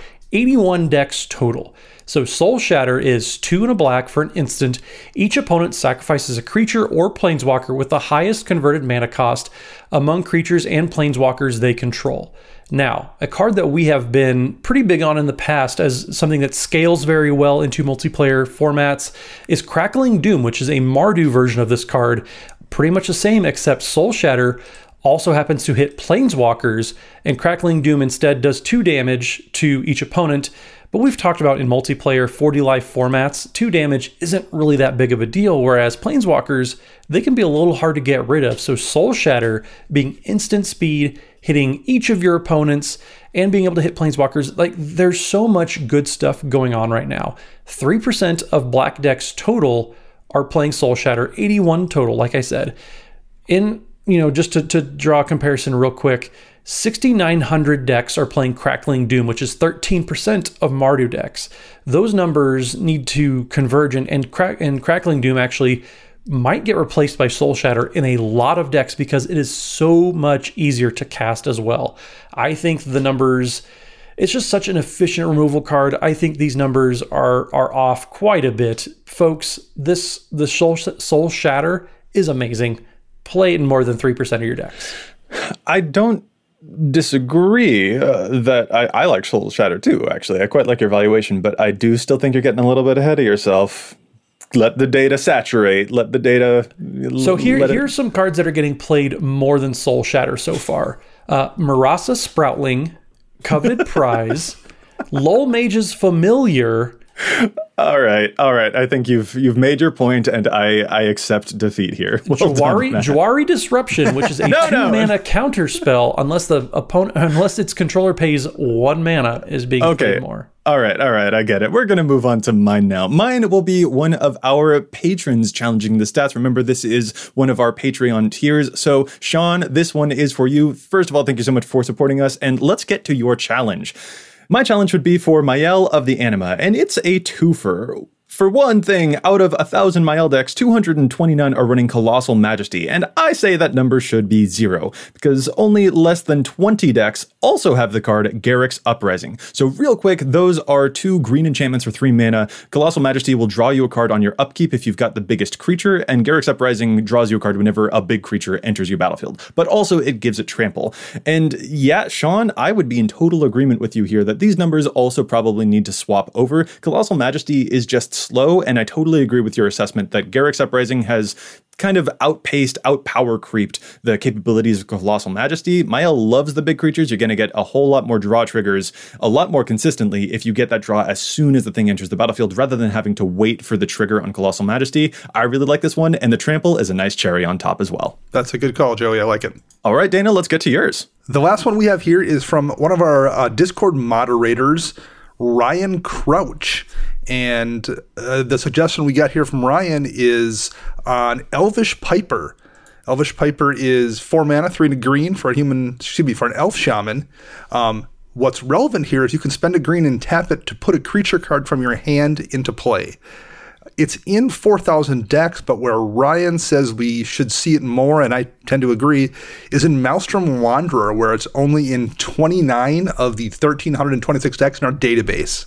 81 decks total. So Soul Shatter is 2 and a black for an instant. Each opponent sacrifices a creature or planeswalker with the highest converted mana cost among creatures and planeswalkers they control. Now, a card that we have been pretty big on in the past as something that scales very well into multiplayer formats is Crackling Doom, which is a Mardu version of this card. Pretty much the same, except Soul Shatter also happens to hit planeswalkers, and Crackling Doom instead does 2 damage to each opponent. But we've talked about in multiplayer 40 life formats, 2 damage isn't really that big of a deal, whereas planeswalkers, they can be a little hard to get rid of. So Soul Shatter being instant speed, hitting each of your opponents, and being able to hit planeswalkers, like there's so much good stuff going on right now. 3% of black decks total are playing Soul Shatter, 81 total, like I said. Just to draw a comparison real quick, 6,900 decks are playing Crackling Doom, which is 13% of Mardu decks. Those numbers need to converge, and Crackling Doom actually might get replaced by Soul Shatter in a lot of decks because it is so much easier to cast as well. I think the numbers, it's just such an efficient removal card. I think these numbers are off quite a bit. Folks, the Soul Shatter is amazing. Play it in more than 3% of your decks. I don't disagree that I like Soul Shatter too, actually. I quite like your valuation, but I do still think you're getting a little bit ahead of yourself. Let the data saturate. Let the data... So here's some cards that are getting played more than Soul Shatter so far. Murasa Sproutling, Coveted Prize, Lol Mage's Familiar... All right. I think you've made your point, and I accept defeat here. Well Jwari Disruption, which is a 2-mana counter spell, unless its controller pays 1 mana, is being played more. All right, I get it. We're going to move on to mine now. Mine will be one of our patrons challenging the stats. Remember, this is one of our Patreon tiers. So, Sean, this one is for you. First of all, thank you so much for supporting us, and let's get to your challenge. My challenge would be for Mael of the Anima, and it's a twofer. For one thing, out of 1,000 Mael decks, 229 are running Colossal Majesty, and I say that number should be 0, because only less than 20 decks also have the card Garruk's Uprising. So real quick, those are 2 green enchantments for 3 mana. Colossal Majesty will draw you a card on your upkeep if you've got the biggest creature, and Garruk's Uprising draws you a card whenever a big creature enters your battlefield. But also, it gives it trample. And yeah, Sean, I would be in total agreement with you here that these numbers also probably need to swap over. Colossal Majesty is just slow, and I totally agree with your assessment that Garruk's Uprising has kind of outpower creeped the capabilities of Colossal Majesty. Maya loves the big creatures. You're going to get a whole lot more draw triggers a lot more consistently if you get that draw as soon as the thing enters the battlefield, rather than having to wait for the trigger on Colossal Majesty. I really like this one, and the trample is a nice cherry on top as well. That's a good call, Joey. I like it. All right, Dana, let's get to yours. The last one we have here is from one of our Discord moderators, Ryan Crouch. And the suggestion we got here from Ryan is on Elvish Piper. Elvish Piper is 4 mana, 3 and a green for an elf shaman. What's relevant here is you can spend a green and tap it to put a creature card from your hand into play. It's in 4,000 decks, but where Ryan says we should see it more, and I tend to agree, is in Maelstrom Wanderer, where it's only in 29 of the 1,326 decks in our database.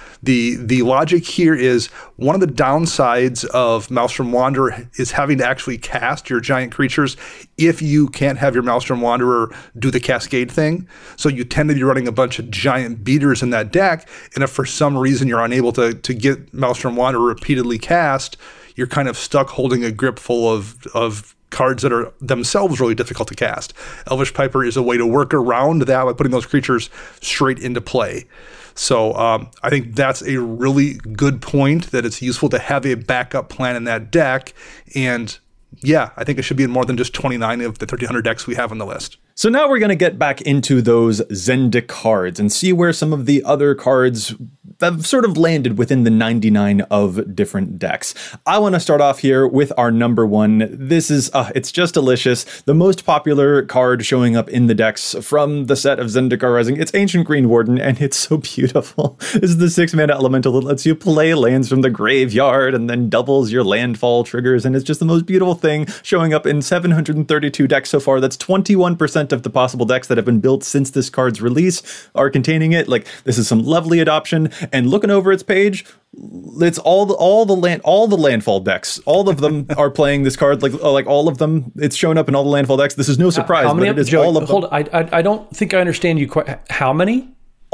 The logic here is one of the downsides of Maelstrom Wanderer is having to actually cast your giant creatures if you can't have your Maelstrom Wanderer do the cascade thing. So you tend to be running a bunch of giant beaters in that deck, and if for some reason you're unable to get Maelstrom Wanderer repeatedly cast, you're kind of stuck holding a grip full of cards that are themselves really difficult to cast. Elvish Piper is a way to work around that by putting those creatures straight into play. So I think that's a really good point, that it's useful to have a backup plan in that deck. And yeah, I think it should be in more than just 29 of the 1,300 decks we have on the list. So now we're going to get back into those Zendikar cards and see where some of the other cards have sort of landed within the 99 of different decks. I want to start off here with our number one. This is, it's just delicious. The most popular card showing up in the decks from the set of Zendikar Rising. It's Ancient Green Warden, and it's so beautiful. This is the 6-mana elemental that lets you play lands from the graveyard and then doubles your landfall triggers, and it's just the most beautiful thing, showing up in 732 decks so far. That's 21% of the possible decks that have been built since this card's release are containing it. Like, this is some lovely adoption. And looking over its page, it's all the landfall decks. All of them are playing this card. Like all of them. It's shown up in all the landfall decks. This is no surprise. How many? But it is Joey, all of them. hold. I don't think I understand you quite. How many?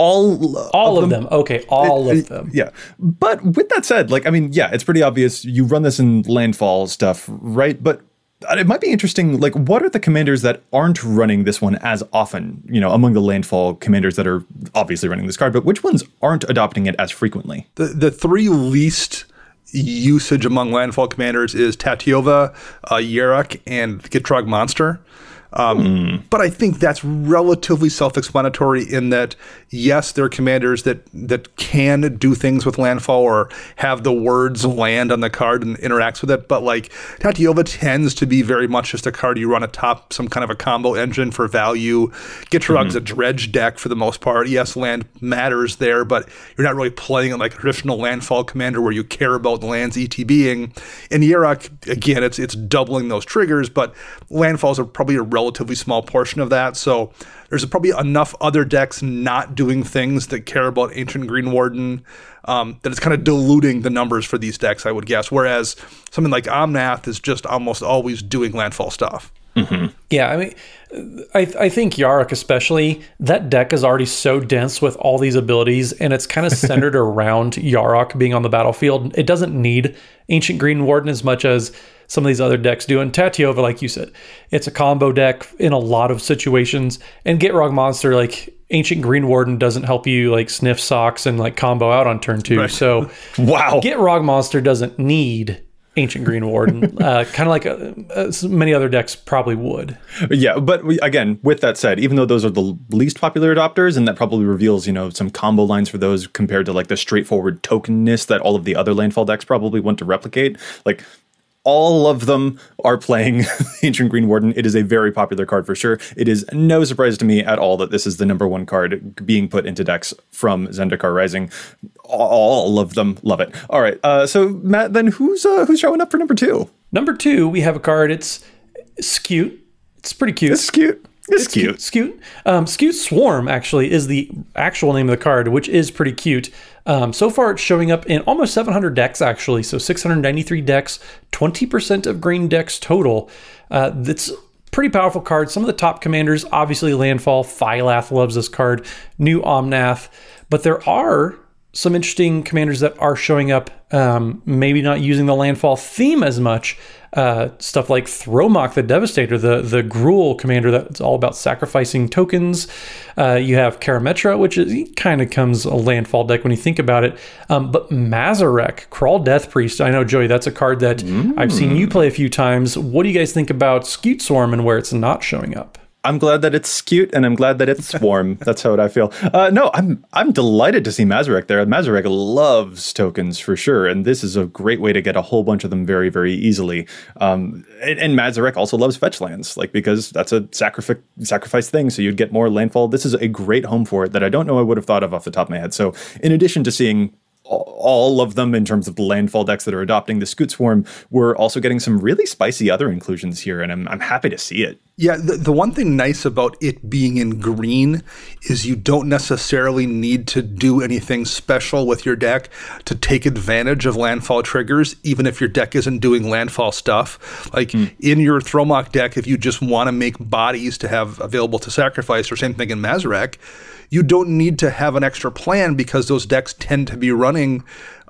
All of them. Okay, all of them. Yeah. But with that said, it's pretty obvious. You run this in landfall stuff, right? But it might be interesting, what are the commanders that aren't running this one as often, among the landfall commanders that are obviously running this card, but which ones aren't adopting it as frequently? The 3 least usage among landfall commanders is Tatyova, Yarok, and Gitrog Monster. But I think that's relatively self-explanatory in that, yes, there are commanders that can do things with landfall or have the words land on the card and interacts with it. But Tatyova tends to be very much just a card you run atop some kind of a combo engine for value. Gitrog's a dredge deck for the most part. Yes, land matters there, but you're not really playing like a traditional landfall commander where you care about the lands ETBing. And Yarok, again, it's doubling those triggers, but landfalls are probably a relatively small portion of that. So there's probably enough other decks not doing things that care about Ancient Green Warden that it's kind of diluting the numbers for these decks, I would guess. Whereas something like Omnath is just almost always doing landfall stuff. Mm-hmm. Yeah, I mean, I think Yarok especially, that deck is already so dense with all these abilities, and it's kind of centered around Yarok being on the battlefield. It doesn't need Ancient Green Warden as much as some of these other decks do. And Tatyova, like you said, it's a combo deck in a lot of situations. And Gitrog Monster, Ancient Green Warden doesn't help you sniff socks and combo out on turn 2. Right. So wow, Gitrog Monster doesn't need Ancient Green Warden, kind of like many other decks probably would. Yeah, but again, with that said, even though those are the least popular adopters, and that probably reveals, some combo lines for those compared to the straightforward tokenness that all of the other landfall decks probably want to replicate, all of them are playing Ancient Green Warden. It is a very popular card for sure. It is no surprise to me at all that this is the number one card being put into decks from Zendikar Rising. All of them love it. All right, so Matt, then who's showing up for number 2? Number 2, we have a card. It's cute. It's pretty cute. It's cute. It's cute. Skewt Swarm actually is the actual name of the card, which is pretty cute. So far, it's showing up in almost 700 decks, actually. So 693 decks, 20% of green decks total. That's pretty powerful card. Some of the top commanders, obviously Landfall, Phylath loves this card, New Omnath. But there are some interesting commanders that are showing up, maybe not using the landfall theme as much. Stuff like Thromok the Devastator, the Gruul commander that's all about sacrificing tokens. You have Karametra, which kind of comes a landfall deck when you think about it. But Mazarek, Crawl Death Priest, I know, Joey, that's a card that I've seen you play a few times. What do you guys think about Scute Swarm and where it's not showing up? I'm glad that it's Scute, and I'm glad that it's Swarm. That's how I feel. No, I'm delighted to see Mazarek there. Mazarek loves tokens for sure, and this is a great way to get a whole bunch of them very, very easily. And Mazarek also loves fetch lands, because that's a sacrifice thing, so you'd get more landfall. This is a great home for it that I don't know I would have thought of off the top of my head. So in addition to seeing all of them in terms of the landfall decks that are adopting the Scute Swarm, we're also getting some really spicy other inclusions here, and I'm happy to see it. Yeah, the one thing nice about it being in green is you don't necessarily need to do anything special with your deck to take advantage of landfall triggers, even if your deck isn't doing landfall stuff. In your Thromok deck, if you just want to make bodies to have available to sacrifice, or same thing in Mazarek, you don't need to have an extra plan because those decks tend to be running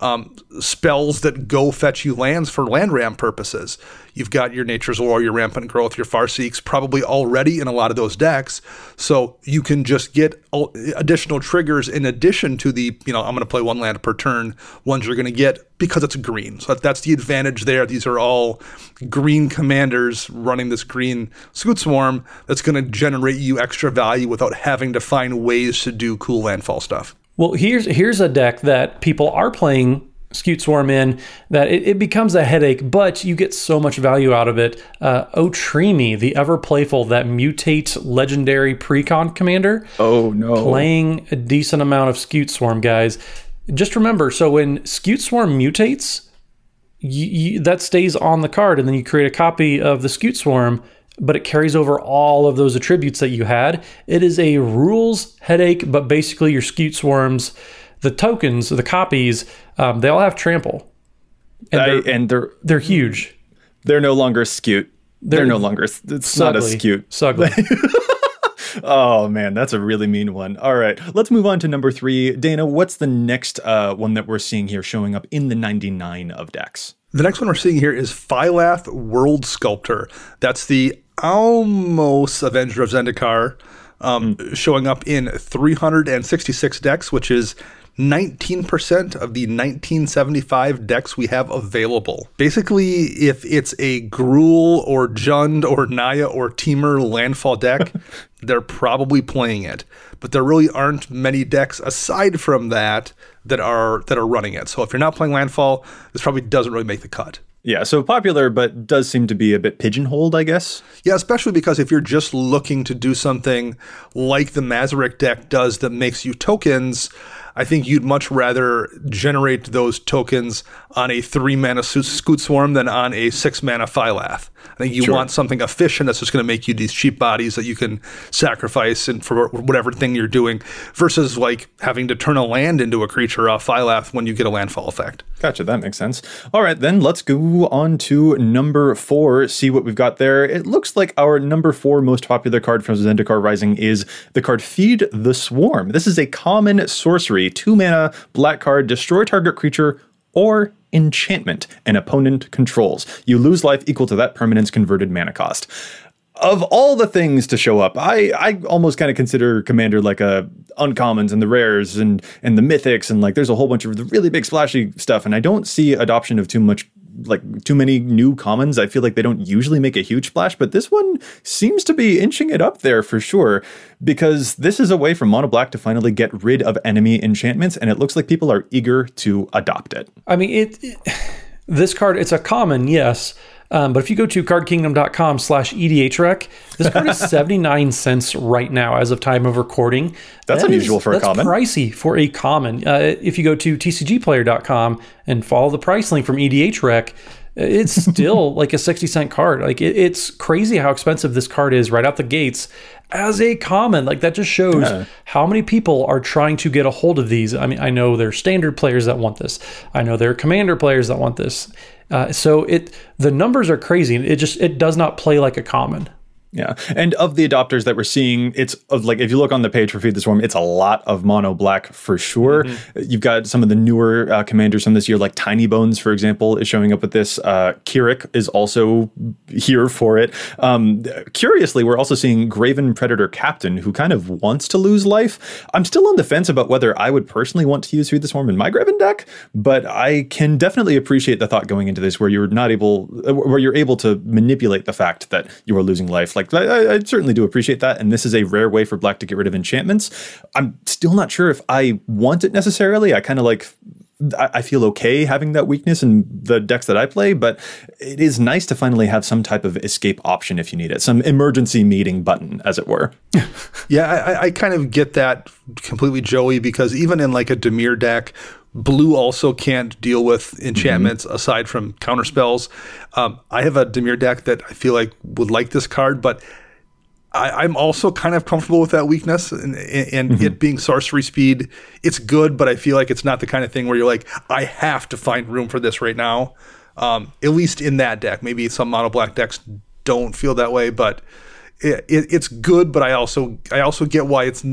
spells that go fetch you lands for land ramp purposes. You've got your Nature's War, your Rampant Growth, your Farseeks probably already in a lot of those decks. So you can just get additional triggers in addition to the, I'm going to play one land per turn, ones you're going to get because it's green. So that's the advantage there. These are all green commanders running this green Scute Swarm that's going to generate you extra value without having to find ways to do cool landfall stuff. Well, here's a deck that people are playing Scute Swarm in, that it becomes a headache, but you get so much value out of it. Otrimi, the ever playful, that mutate legendary precon commander. Oh, no. Playing a decent amount of Scute Swarm, guys. Just remember, so when Scute Swarm mutates, that stays on the card, and then you create a copy of the Scute Swarm, but it carries over all of those attributes that you had. It is a rules headache, but basically your Scute Swarms, the tokens, the copies, they all have trample. And they're huge. They're no longer Scute. They're no longer, it's Sugly. Not a Scute. Sugly. Oh, man, that's a really mean one. All right, let's move on to number 3. Dana, what's the next one that we're seeing here showing up in the 99 of decks? The next one we're seeing here is Phylath World Sculptor. That's the almost Avenger of Zendikar, showing up in 366 decks, which is 19% of the 1975 decks we have available. Basically, if it's a Gruul or Jund or Naya or Temur landfall deck, they're probably playing it. But there really aren't many decks aside from that are running it. So if you're not playing landfall, this probably doesn't really make the cut. Yeah, so popular, but does seem to be a bit pigeonholed, I guess. Yeah, especially because if you're just looking to do something like the Mazarek deck does that makes you tokens, I think you'd much rather generate those tokens on a 3-mana Scute Swarm than on a 6-mana Phylath. I think you want something efficient that's just going to make you these cheap bodies that you can sacrifice and for whatever thing you're doing, versus having to turn a land into a creature off Phylath when you get a landfall effect. Gotcha, that makes sense. All right, then let's go on to number 4, see what we've got there. It looks like our number 4 most popular card from Zendikar Rising is the card Feed the Swarm. This is a common sorcery, 2-mana black card, destroy target creature or enchantment an opponent controls. You lose life equal to that permanent's converted mana cost. Of all the things to show up, I almost kind of consider Commander like a uncommons and the rares and the mythics, and there's a whole bunch of the really big splashy stuff, and I don't see adoption of too many new commons. I feel like they don't usually make a huge splash, but this one seems to be inching it up there for sure, because this is a way for Mono Black to finally get rid of enemy enchantments, and it looks like people are eager to adopt it. I mean, this card, it's a common, yes. But if you go to cardkingdom.com/EDHREC, this card is 79 cents right now as of time of recording. That's unusual for a common. That's pricey for a common. If you go to tcgplayer.com and follow the price link from EDHREC, it's still like a 60-cent card. It's crazy how expensive this card is right out the gates as a common. That just shows how many people are trying to get a hold of these. I mean, I know there are standard players that want this. I know there are commander players that want this. So the numbers are crazy. It does not play like a common. Yeah. And of the adopters that we're seeing, it's like, if you look on the page for Feed the Swarm, it's a lot of mono black for sure. You've got some of the newer commanders from this year, like Tiny Bones, for example, is showing up with this. Kirik is also here for it. Curiously, we're also seeing Graven Predator Captain, who kind of wants to lose life. I'm still on the fence about whether I would personally want to use Feed the Swarm in my Graven deck, but I can definitely appreciate the thought going into this where you're able to manipulate the fact that you are losing life. Like, I certainly do appreciate that, and this is a rare way for black to get rid of enchantments. I'm still not sure if I want it necessarily. I kind of I feel okay having that weakness in the decks that I play, but it is nice to finally have some type of escape option if you need it, some emergency meeting button, as it were. Yeah, I kind of get that completely, Joey, because even in like a Dimir deck, blue also can't deal with enchantments aside from counter spells. I have a Dimir deck that I feel like would like this card, but I'm also kind of comfortable with that weakness and it being sorcery speed. It's good, but I feel like it's not the kind of thing where you're like, I have to find room for this right now. At least in that deck. Maybe some mono black decks don't feel that way, but it's good. But I also get why it's,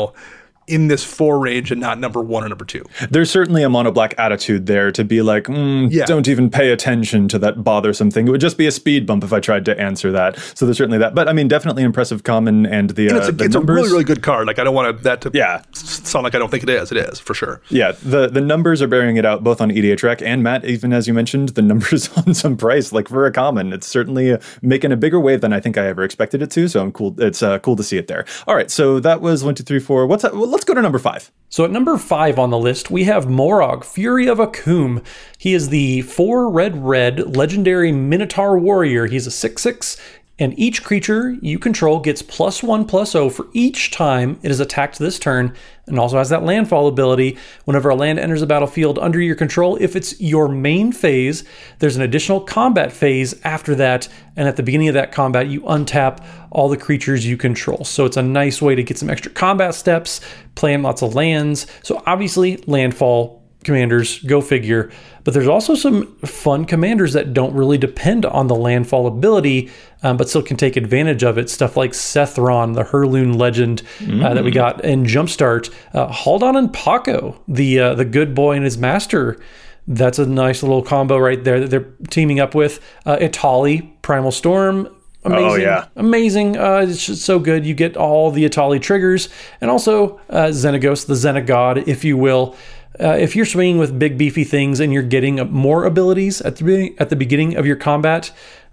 in this 4 range and not number 1 or number 2. There's certainly a mono black attitude there to be like, don't even pay attention to that bothersome thing. It would just be a speed bump if I tried to answer that. So there's certainly that. But I mean, definitely impressive common and the it's numbers. A really, really good card. Like, I don't want that to sound like I don't think it is. It is, for sure. Yeah, the numbers are bearing it out both on EDH Rec and Matt, even as you mentioned, the numbers on some price. Like, for a common, it's certainly making a bigger wave than I think I ever expected it to. So I'm cool. It's cool to see it there. All right, so that was 1, 2, 3, 4. What's that? Well, let's go to number 5. So at number 5 on the list, we have Morog, Fury of Akum. He is the 4 red legendary Minotaur warrior. He's a 6/6, and each creature you control gets +1/+0 for each time it is attacked this turn, and also has that landfall ability. Whenever a land enters a battlefield under your control, if it's your main phase, there's an additional combat phase after that, and at the beginning of that combat, you untap all the creatures you control. So it's a nice way to get some extra combat steps, playing lots of lands. So obviously, landfall commanders, go figure. But there's also some fun commanders that don't really depend on the landfall ability, but still can take advantage of it. Stuff like Sethron, the Herloon legend that we got in Jumpstart. Haldon and Paco, the good boy and his master. That's a nice little combo right there that they're teaming up with. Etali, Primal Storm. Amazing. Oh, yeah. Amazing. It's just so good. You get all the Etali triggers. And also Xenagos, the Xenagod, if you will. If you're swinging with big beefy things and you're getting more abilities at the beginning of your combat,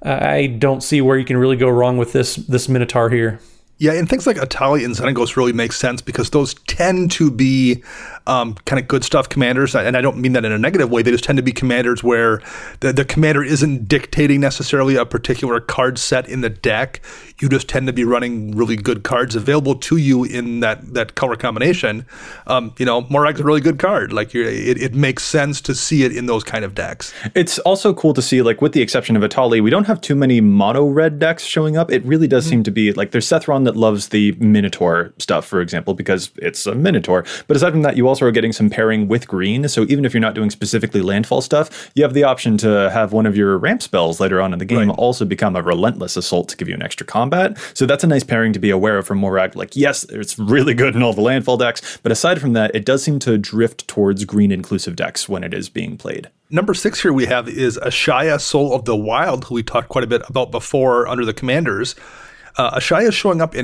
I don't see where you can really go wrong with this Minotaur here. Yeah, and things like Etali and Xenagos really make sense because those tend to be kind of good stuff commanders, and I don't mean that in a negative way. They just tend to be commanders where the commander isn't dictating necessarily a particular card set in the deck. You just tend to be running really good cards available to you in that color combination. Morag's a really good card. Like, it makes sense to see it in those kind of decks. It's also cool to see, like, with the exception of Etali, we don't have too many mono red decks showing up. It really does seem to be like there's Sethron that loves the Minotaur stuff, for example, because it's a Minotaur. But aside from that, you also are getting some pairing with green. So even if you're not doing specifically landfall stuff, you have the option to have one of your ramp spells later on in the game also become a relentless assault to give you an extra combat. So that's a nice pairing to be aware of from Morag. Like, yes, it's really good in all the landfall decks, but aside from that, it does seem to drift towards green inclusive decks when it is being played. Number 6 here we have is Ashaya, Soul of the Wild, who we talked quite a bit about before under the commanders. Ashaya is showing up in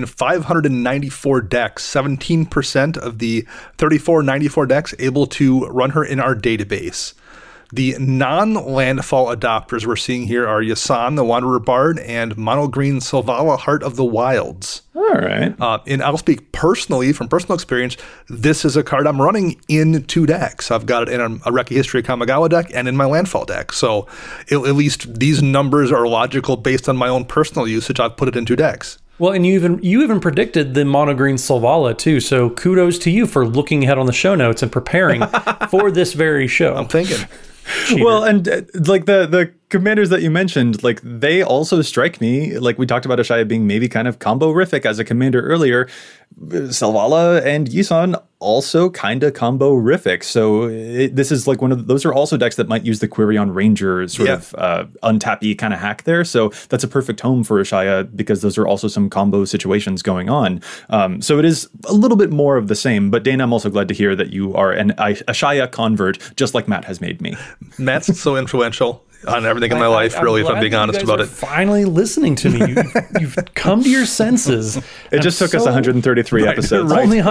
594 decks, 17% of the 3494 decks able to run her in our database. The non-landfall adopters we're seeing here are Yasan, the Wanderer Bard, and Mono Green Selvala, Heart of the Wilds. All right. And I'll speak personally, from personal experience, this is a card I'm running in 2 decks. I've got it in a Reki History Kamigawa deck and in my landfall deck. So at least these numbers are logical based on my own personal usage. I've put it in 2 decks. Well, and you even predicted the mono green Selvala too. So kudos to you for looking ahead on the show notes and preparing for this very show. I'm thinking. Cheater. Well, and like the commanders that you mentioned, like, they also strike me, like we talked about Ashaya being maybe kind of combo-rific as a commander earlier. Selvala and Yisan also kind of combo-rific. So this is like those are also decks that might use the Quirion Ranger sort of untappy kind of hack there. So that's a perfect home for Ashaya because those are also some combo situations going on. So it is a little bit more of the same. But Dana, I'm also glad to hear that you are an Ashaya convert, just like Matt has made me. Matt's so influential on everything in my life, really, if I'm being honest about it. Finally listening to me. You've come to your senses. It just took us 133 episodes. Right. Only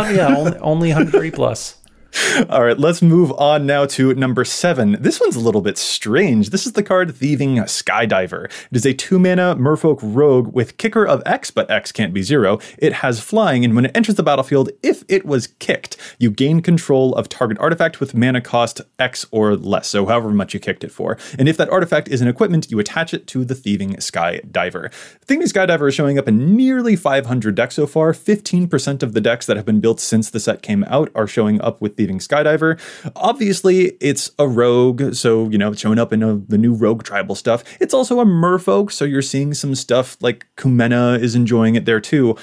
130 plus. All right, let's move on now to number 7. This one's a little bit strange. This is the card Thieving Skydiver. It is a 2-mana Merfolk rogue with kicker of X, but X can't be 0. It has flying, and when it enters the battlefield, if it was kicked, you gain control of target artifact with mana cost X or less, so however much you kicked it for. And if that artifact is an equipment, you attach it to the Thieving Skydiver. Thieving Skydiver is showing up in nearly 500 decks so far. 15% of the decks that have been built since the set came out are showing up with Thieving Skydiver. Obviously, it's a rogue, so, it's showing up in the new rogue tribal stuff. It's also a merfolk, so you're seeing some stuff like Kumena is enjoying it there too.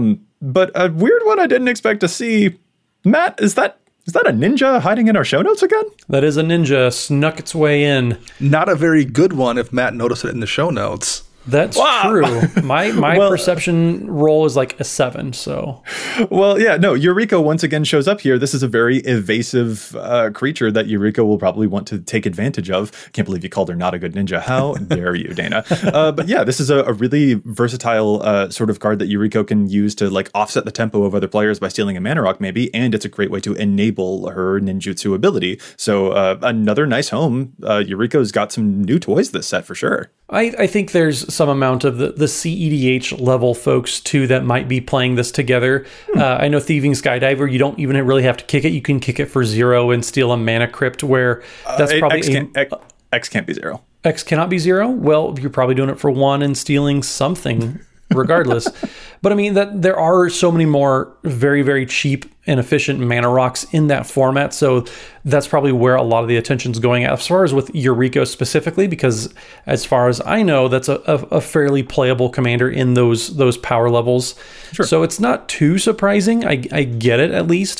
But a weird one I didn't expect to see. Matt, is that a ninja hiding in our show notes again? That is a ninja, snuck its way in. Not a very good one if Matt noticed it in the show notes. That's true. My perception roll is like a 7, so. Well, yeah, no, Yuriko once again shows up here. This is a very evasive creature that Yuriko will probably want to take advantage of. Can't believe you called her not a good ninja. How dare you, Dana? But yeah, this is a really versatile sort of card that Yuriko can use to like offset the tempo of other players by stealing a mana rock maybe, and it's a great way to enable her ninjutsu ability. So another nice home. Yuriko's got some new toys this set for sure. I think there's some amount of the CEDH level folks too that might be playing this together. I know Thieving Skydiver, you don't even really have to kick it. You can kick it for 0 and steal a mana crypt where that's probably X can't be 0. X cannot be 0? Well, you're probably doing it for 1 and stealing something regardless. But I mean, that there are so many more very, very cheap and efficient mana rocks in that format. So that's probably where a lot of the attention's going at, as far as with Yuriko specifically, because as far as I know, that's a fairly playable commander in those power levels. Sure. So it's not too surprising. I get it, at least.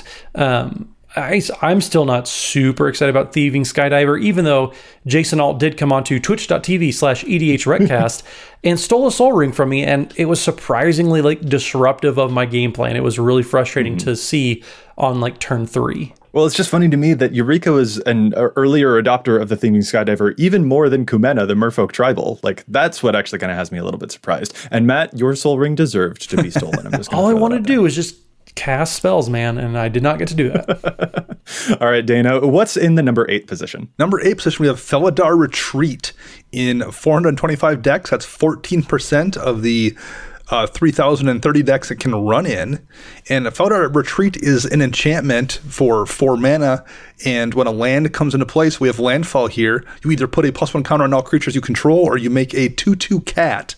I'm still not super excited about Thieving Skydiver, even though Jason Alt did come onto twitch.tv/EDHRecast and stole a Soul Ring from me, and it was surprisingly like disruptive of my game plan. It was really frustrating to see on like turn 3. Well, it's just funny to me that Yuriko is an earlier adopter of the Thieving Skydiver, even more than Kumena, the Merfolk tribal. Like, that's what actually kind of has me a little bit surprised. And Matt, your Soul Ring deserved to be stolen. I'm just all I wanted to do was just cast spells, man, and I did not get to do that. All right, Dana, what's in the number 8 position? Number 8 position, we have Felidar Retreat in 425 decks. That's 14% of the 3,030 decks it can run in. And Felidar Retreat is an enchantment for 4 mana, and when a land comes into place, we have landfall here. You either put a +1 counter on all creatures you control, or you make a 2/2 cat.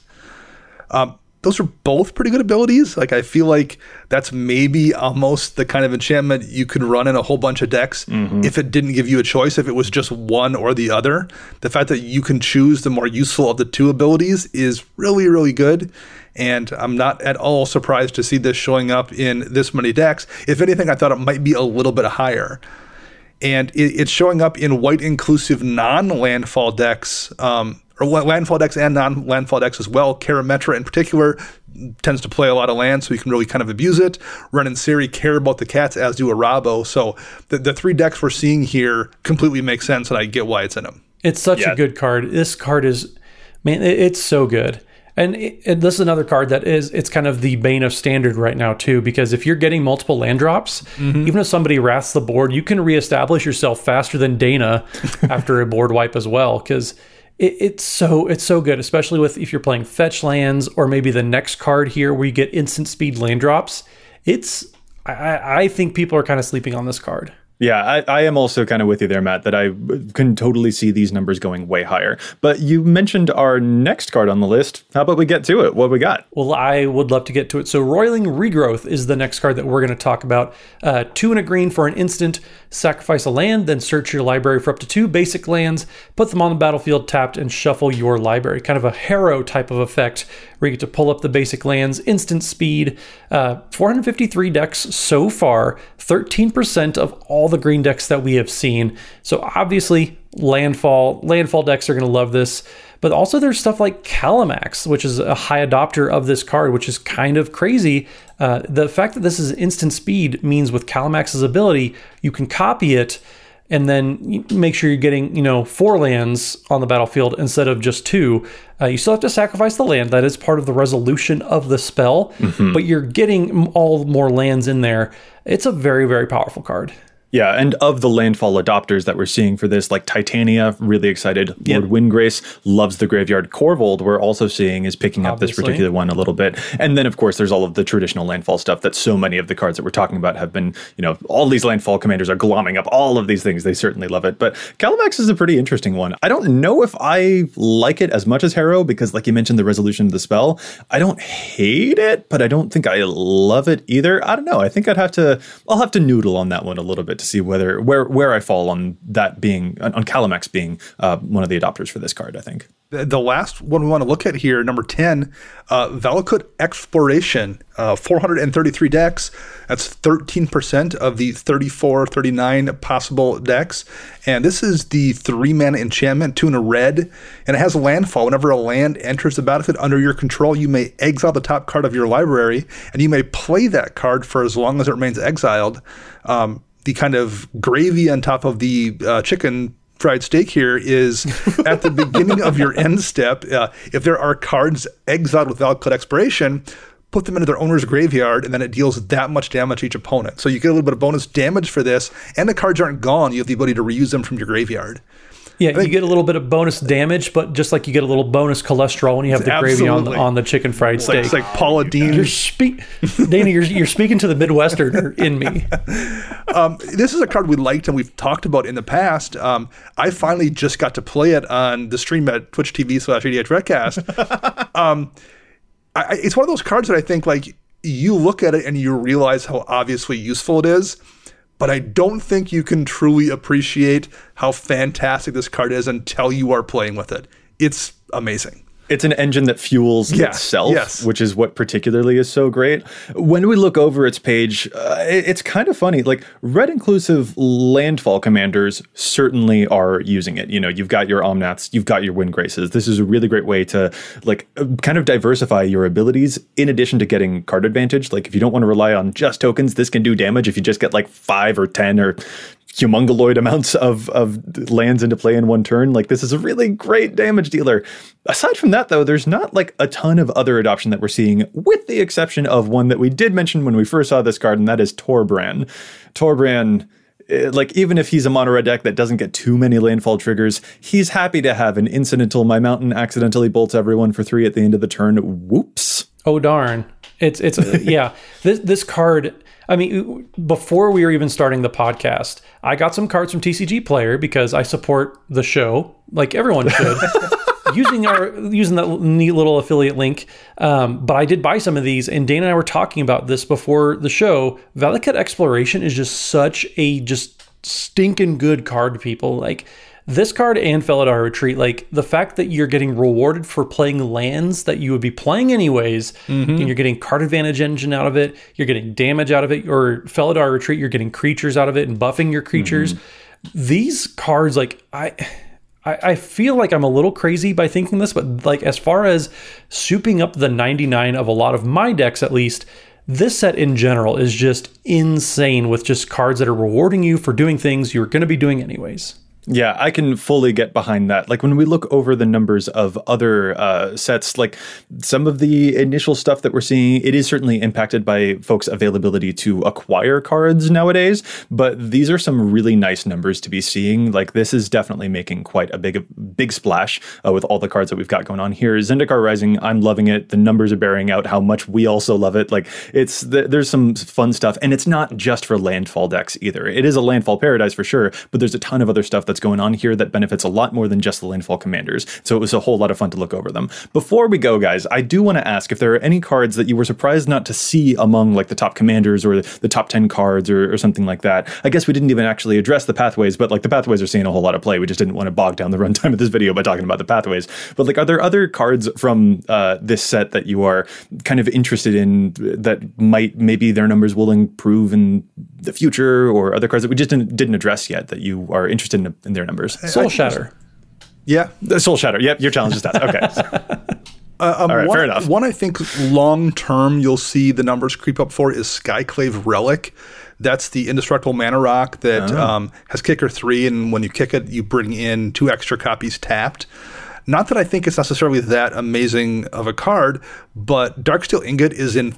Those are both pretty good abilities. Like, I feel like that's maybe almost the kind of enchantment you could run in a whole bunch of decks if it didn't give you a choice, if it was just one or the other. The fact that you can choose the more useful of the 2 abilities is really, really good. And I'm not at all surprised to see this showing up in this many decks. If anything, I thought it might be a little bit higher. And it's showing up in white-inclusive non-landfall decks, or landfall decks and non-landfall decks as well. Karametra in particular tends to play a lot of land, so you can really kind of abuse it. Ren and Siri care about the cats, as do Arabo. So the 3 decks we're seeing here completely make sense, and I get why it's in them. It's such a good card. This card is, man, it's so good. And this is another card that it's kind of the bane of Standard right now too, because if you're getting multiple land drops, even if somebody wraths the board, you can reestablish yourself faster than Dana after a board wipe as well, because it's so good, especially with if you're playing fetch lands or maybe the next card here where you get instant speed land drops. I think people are kind of sleeping on this card. Yeah, I am also kind of with you there, Matt, that I can totally see these numbers going way higher. But you mentioned our next card on the list. How about we get to it? What we got? Well, I would love to get to it. So Roiling Regrowth is the next card that we're going to talk about. 2 and a green for an instant. Sacrifice a land, then search your library for up to 2 basic lands, put them on the battlefield tapped, and shuffle your library. Kind of a Harrow type of effect where you get to pull up the basic lands, instant speed. 453 decks so far, 13% of all the green decks that we have seen. So obviously, landfall decks are going to love this. But also there's stuff like Calamax, which is a high adopter of this card, which is kind of crazy. The fact that this is instant speed means with Calamax's ability, you can copy it and then make sure you're getting, 4 lands on the battlefield instead of just 2. You still have to sacrifice the land. That is part of the resolution of the spell, but you're getting all more lands in there. It's a very, very powerful card. Yeah, and of the landfall adopters that we're seeing for this, like Titania, really excited. Lord Windgrace loves the graveyard. Corvold, we're also seeing, is picking up this particular one a little bit. And then, of course, there's all of the traditional landfall stuff that so many of the cards that we're talking about have been, all these landfall commanders are glomming up all of these things. They certainly love it. But Calamax is a pretty interesting one. I don't know if I like it as much as Harrow because, like you mentioned, the resolution of the spell. I don't hate it, but I don't think I love it either. I don't know. I think I'll have to noodle on that one a little bit to see where I fall on that being on Calamax being one of the adopters for this card, I think. The last one we want to look at here, number 10, Valakut Exploration, 433 decks. That's 13% of the 39 possible decks. And this is the 3-mana enchantment, 2 and a red, and it has a landfall. Whenever a land enters the battlefield under your control, you may exile the top card of your library, and you may play that card for as long as it remains exiled. The kind of gravy on top of the chicken fried steak here is at the beginning of your end step. If there are cards exiled with Valakut Expiration, put them into their owner's graveyard, and then it deals that much damage to each opponent. So you get a little bit of bonus damage for this, and the cards aren't gone. You have the ability to reuse them from your graveyard. Yeah, you get a little bit of bonus damage, but just like you get a little bonus cholesterol when you have the gravy on the chicken fried steak. It's like Paula Deen. Dana, you're speaking to the Midwesterner in me. This is a card we liked and we've talked about in the past. I finally just got to play it on the stream at Twitch TV/ADHRedcast. It's one of those cards that I think like you look at it and you realize how obviously useful it is. But I don't think you can truly appreciate how fantastic this card is until you are playing with it. It's amazing. It's an engine that fuels itself, which is what particularly is so great. When we look over its page, it's kind of funny. Like, red inclusive landfall commanders certainly are using it. You've got your Omnaths, you've got your Windgraces. This is a really great way to, kind of diversify your abilities in addition to getting card advantage. Like, if you don't want to rely on just tokens, this can do damage if you just get 5 or 10 or humongoloid amounts of lands into play in one turn. This is a really great damage dealer. Aside from that, though, there's not a ton of other adoption that we're seeing, with the exception of one that we did mention when we first saw this card, and that is Torbran. Torbran, even if he's a mono red deck that doesn't get too many landfall triggers, he's happy to have an incidental My Mountain accidentally bolts everyone for 3 at the end of the turn. Whoops. Oh, darn. It's yeah. This card, I mean, before we were even starting the podcast, I got some cards from TCG Player because I support the show, like everyone should, using that neat little affiliate link. But I did buy some of these, and Dana and I were talking about this before the show. Valakut Exploration is just such a stinking good card to people. This card and Felidar Retreat, the fact that you're getting rewarded for playing lands that you would be playing anyways, and you're getting card advantage engine out of it, you're getting damage out of it, or Felidar Retreat, you're getting creatures out of it and buffing your creatures. These cards, I feel like I'm a little crazy by thinking this, but as far as souping up the 99 of a lot of my decks, at least, this set in general is just insane with just cards that are rewarding you for doing things you're going to be doing anyways. Yeah, I can fully get behind that. Like when we look over the numbers of other sets, like some of the initial stuff that we're seeing, it is certainly impacted by folks' availability to acquire cards nowadays. But these are some really nice numbers to be seeing. Like this is definitely making quite a big splash with all the cards that we've got going on here. Zendikar Rising, I'm loving it. The numbers are bearing out how much we also love it. Like there's some fun stuff, and it's not just for landfall decks either. It is a landfall paradise for sure, but there's a ton of other stuff that's going on here that benefits a lot more than just the landfall commanders. So it was a whole lot of fun to look over them. Before we go, guys, I do want to ask if there are any cards that you were surprised not to see among like the top commanders or the top 10 cards or something like that. I guess we didn't even actually address the pathways, but like the pathways are seeing a whole lot of play. We just didn't want to bog down the runtime of this video by talking about the pathways. But like, are there other cards from this set that you are kind of interested in that maybe their numbers will improve in the future, or other cards that we just didn't address yet that you are interested in their numbers? Soul Shatter. Yeah. The Soul Shatter. Yep, your challenge is that. Okay. All right, fair enough. One I think long term you'll see the numbers creep up for is Skyclave Relic. That's the indestructible mana rock that has kicker 3, and when you kick it, you bring in 2 extra copies tapped. Not that I think it's necessarily that amazing of a card, but Darksteel Ingot is in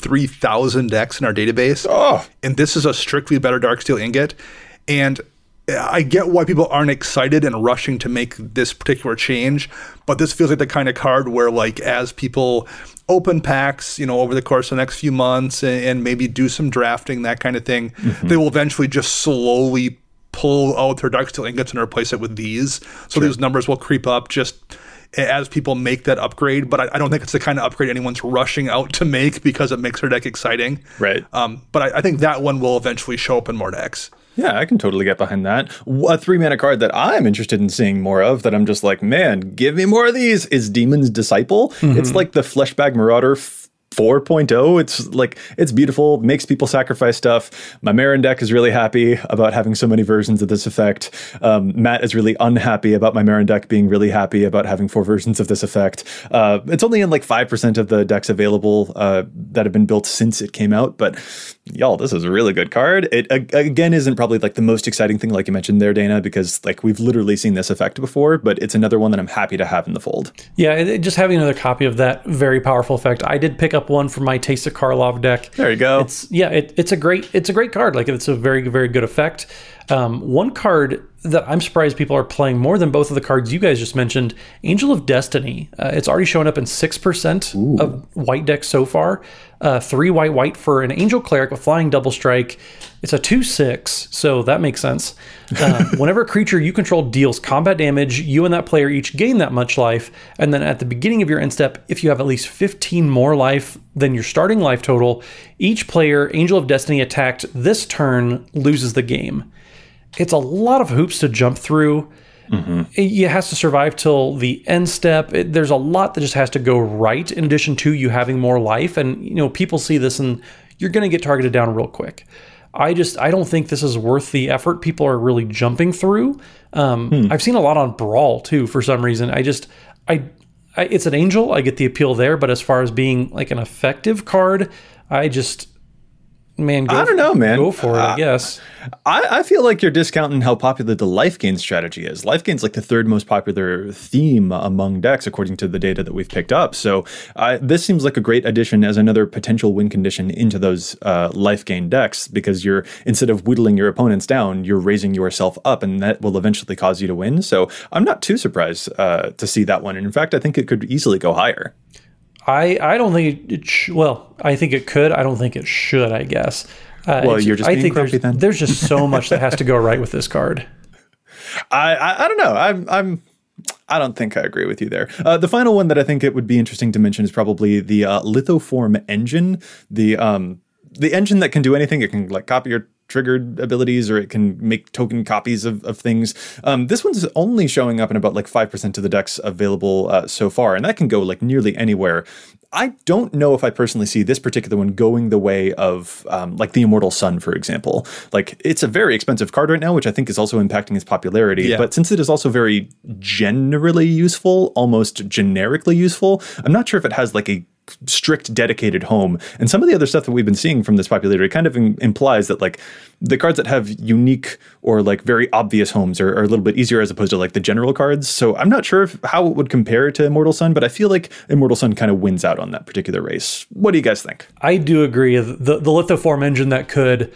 33,000 decks in our database. Oh. And this is a strictly better Darksteel Ingot. And I get why people aren't excited and rushing to make this particular change, but this feels like the kind of card where, like, as people open packs, over the course of the next few months and maybe do some drafting, that kind of thing, they will eventually just slowly pull out their Darksteel Ingots and replace it with these. So these numbers will creep up just as people make that upgrade. But I don't think it's the kind of upgrade anyone's rushing out to make because it makes their deck exciting. Right. But I think that one will eventually show up in more decks. Yeah, I can totally get behind that. A 3-mana card that I'm interested in seeing more of, that I'm just like, man, give me more of these, is Demon's Disciple. It's like the Fleshbag Marauder 4.0. It's like, it's beautiful, makes people sacrifice stuff. My Marin deck is really happy about having so many versions of this effect. Matt is really unhappy about my Marin deck being really happy about having 4 versions of this effect. It's only in like 5% of the decks available that have been built since it came out, but y'all, this is a really good card. It again isn't probably like the most exciting thing, like you mentioned there, Dana, because like we've literally seen this effect before, but it's another one that I'm happy to have in the fold. Yeah, just having another copy of that very powerful effect. I did pick up one for my Taste of Karlov deck. There you go. It's a great card. Like, it's a very, very good effect. One card that I'm surprised people are playing more than both of the cards you guys just mentioned, Angel of Destiny. It's already shown up in 6% of white decks so far. 3 white for an Angel Cleric with Flying Double Strike. It's a 2/6, so that makes sense. Whenever a creature you control deals combat damage, you and that player each gain that much life. And then at the beginning of your end step, if you have at least 15 more life than your starting life total, each player Angel of Destiny attacked this turn loses the game. It's a lot of hoops to jump through. It has to survive till the end step. There's a lot that just has to go right, in addition to you having more life. And, people see this and you're going to get targeted down real quick. I don't think this is worth the effort people are really jumping through. I've seen a lot on Brawl too, for some reason. It's an Angel. I get the appeal there, but as far as being like an effective card, I don't know, man. Go for it, I guess. I feel like you're discounting how popular the life gain strategy is. Life gain's like the 3rd most popular theme among decks, according to the data that we've picked up. So this seems like a great addition as another potential win condition into those life gain decks, because you're, instead of whittling your opponents down, you're raising yourself up, and that will eventually cause you to win. So I'm not too surprised to see that one. And in fact, I think it could easily go higher. I don't think it I think it could. I don't think it should, I guess. You're just being grumpy then? There's just so much that has to go right with this card. I don't know. I don't think I agree with you there. The final one that I think it would be interesting to mention is probably the Lithoform engine. The engine that can do anything. It can like copy your triggered abilities, or it can make token copies of things. This one's only showing up in about like 5% of the decks available so far, and that can go like nearly anywhere. I don't know if I personally see this particular one going the way of like the Immortal Sun, for example. Like, it's a very expensive card right now, which I think is also impacting its popularity. Yeah. But since it is also very generally useful, almost generically useful, I'm not sure if it has like a strict dedicated home. And some of the other stuff that we've been seeing from this popularity kind of implies that like the cards that have unique or like very obvious homes are a little bit easier as opposed to like the general cards. So I'm not sure how it would compare to Immortal Sun, but I feel like Immortal Sun kind of wins out on that particular race. What do you guys think? I do agree. The Lithoform engine that could,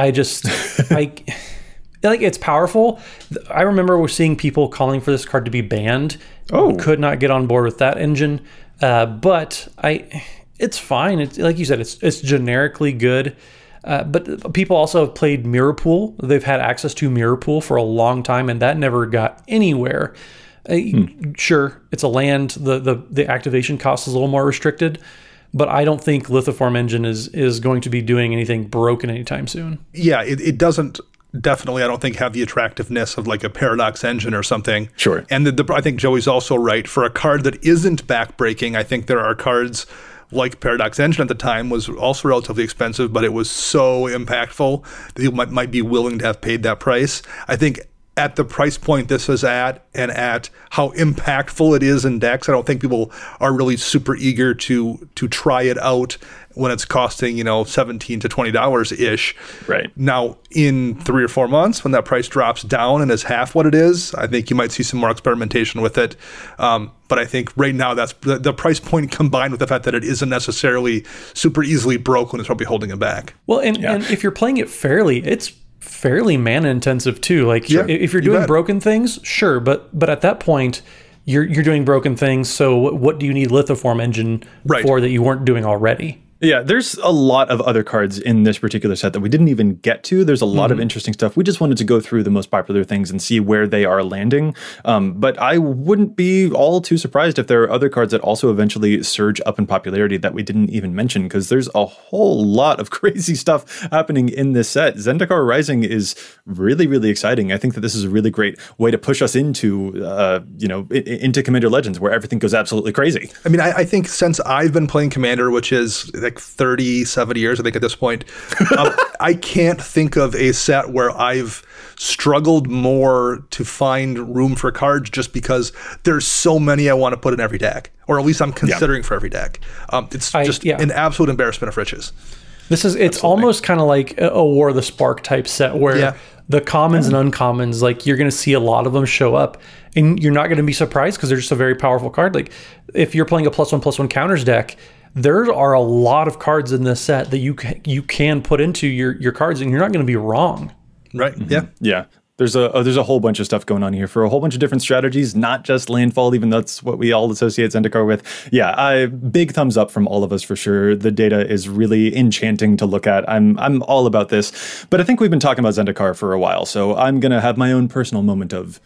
like, it's powerful. I remember we're seeing people calling for this card to be banned. Oh. Could not get on board with that engine. But it's fine. It's like you said, it's generically good. But people also have played Mirror Pool. They've had access to Mirror Pool for a long time, and that never got anywhere. Sure, it's a land. The activation cost is a little more restricted. But I don't think Lithoform engine is going to be doing anything broken anytime soon. Yeah, it doesn't definitely, I don't think, have the attractiveness of like a Paradox engine or something. Sure. And I think Joey's also right. For a card that isn't backbreaking, I think there are cards like Paradox Engine at the time was also relatively expensive, but it was so impactful that you might be willing to have paid that price. I think at the price point this is at and at how impactful it is in decks, I don't think people are really super eager to try it out when it's costing, $17 to $20 ish. Right. Now, in 3 or 4 months, when that price drops down and is half what it is, I think you might see some more experimentation with it. But I think right now that's the price point combined with the fact that it isn't necessarily super easily broken is probably holding it back. Well, and if you're playing it fairly, it's fairly mana intensive too. Like if you're doing broken things, sure, but at that point you're doing broken things. So what do you need Lithoform engine for that you weren't doing already? Yeah, there's a lot of other cards in this particular set that we didn't even get to. There's a lot of interesting stuff. We just wanted to go through the most popular things and see where they are landing. But I wouldn't be all too surprised if there are other cards that also eventually surge up in popularity that we didn't even mention, because there's a whole lot of crazy stuff happening in this set. Zendikar Rising is really, really exciting. I think that this is a really great way to push us into, into Commander Legends, where everything goes absolutely crazy. I mean, I think since I've been playing Commander, which is like 37 years, I think, at this point, I can't think of a set where I've struggled more to find room for cards just because there's so many I want to put in every deck, or at least I'm considering for every deck. It's just an absolute embarrassment of riches. It's almost kind of like a War of the Spark type set where the commons and uncommons, like you're going to see a lot of them show up, and you're not going to be surprised because they're just a very powerful card. Like if you're playing a +1/+1 counters deck, there are a lot of cards in this set that you can put into your cards, and you're not going to be wrong. Right. Mm-hmm. Yeah. There's a whole bunch of stuff going on here for a whole bunch of different strategies, not just landfall, even though that's what we all associate Zendikar with. Yeah, big thumbs up from all of us for sure. The data is really enchanting to look at. I'm all about this. But I think we've been talking about Zendikar for a while, so I'm going to have my own personal moment of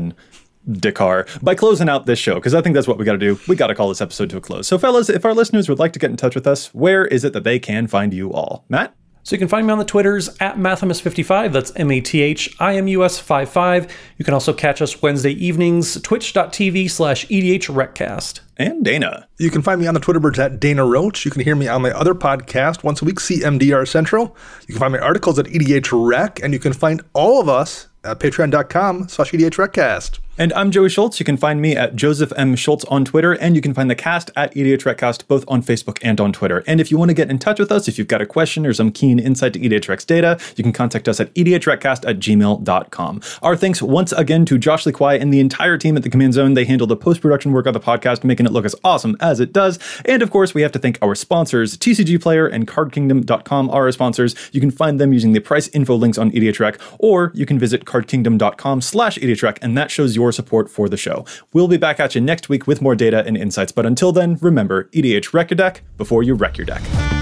Zendikar by closing out this show, because I think that's what we got to do. We got to call this episode to a close. So fellas, if our listeners would like to get in touch with us, where is it that they can find you all? Matt? So you can find me on the Twitters at Mathimus55. That's MATHIMUS55. You can also catch us Wednesday evenings, twitch.tv/EDHRecast. And Dana. You can find me on the Twitterbirds at Dana Roach. You can hear me on my other podcast once a week, CMDR Central. You can find my articles at EDHRec, and you can find all of us at patreon.com/EDHRecast. And I'm Joey Schultz. You can find me at Joseph M. Schultz on Twitter, and you can find the cast at EDHRecast, both on Facebook and on Twitter. And if you want to get in touch with us, if you've got a question or some keen insight to EDHRec's data, you can contact us at edhrecast@gmail.com. Our thanks once again to Josh Lee and the entire team at the Command Zone. They handle the post-production work on the podcast, making it look as awesome as it does. And of course, we have to thank our sponsors. TCG Player and CardKingdom.com are our sponsors. You can find them using the price info links on EDHRec, or you can visit cardkingdom.com/EDHRec, and that shows your support for the show. We'll be back at you next week with more data and insights, but until then, remember, EDH wreck your deck before you wreck your deck.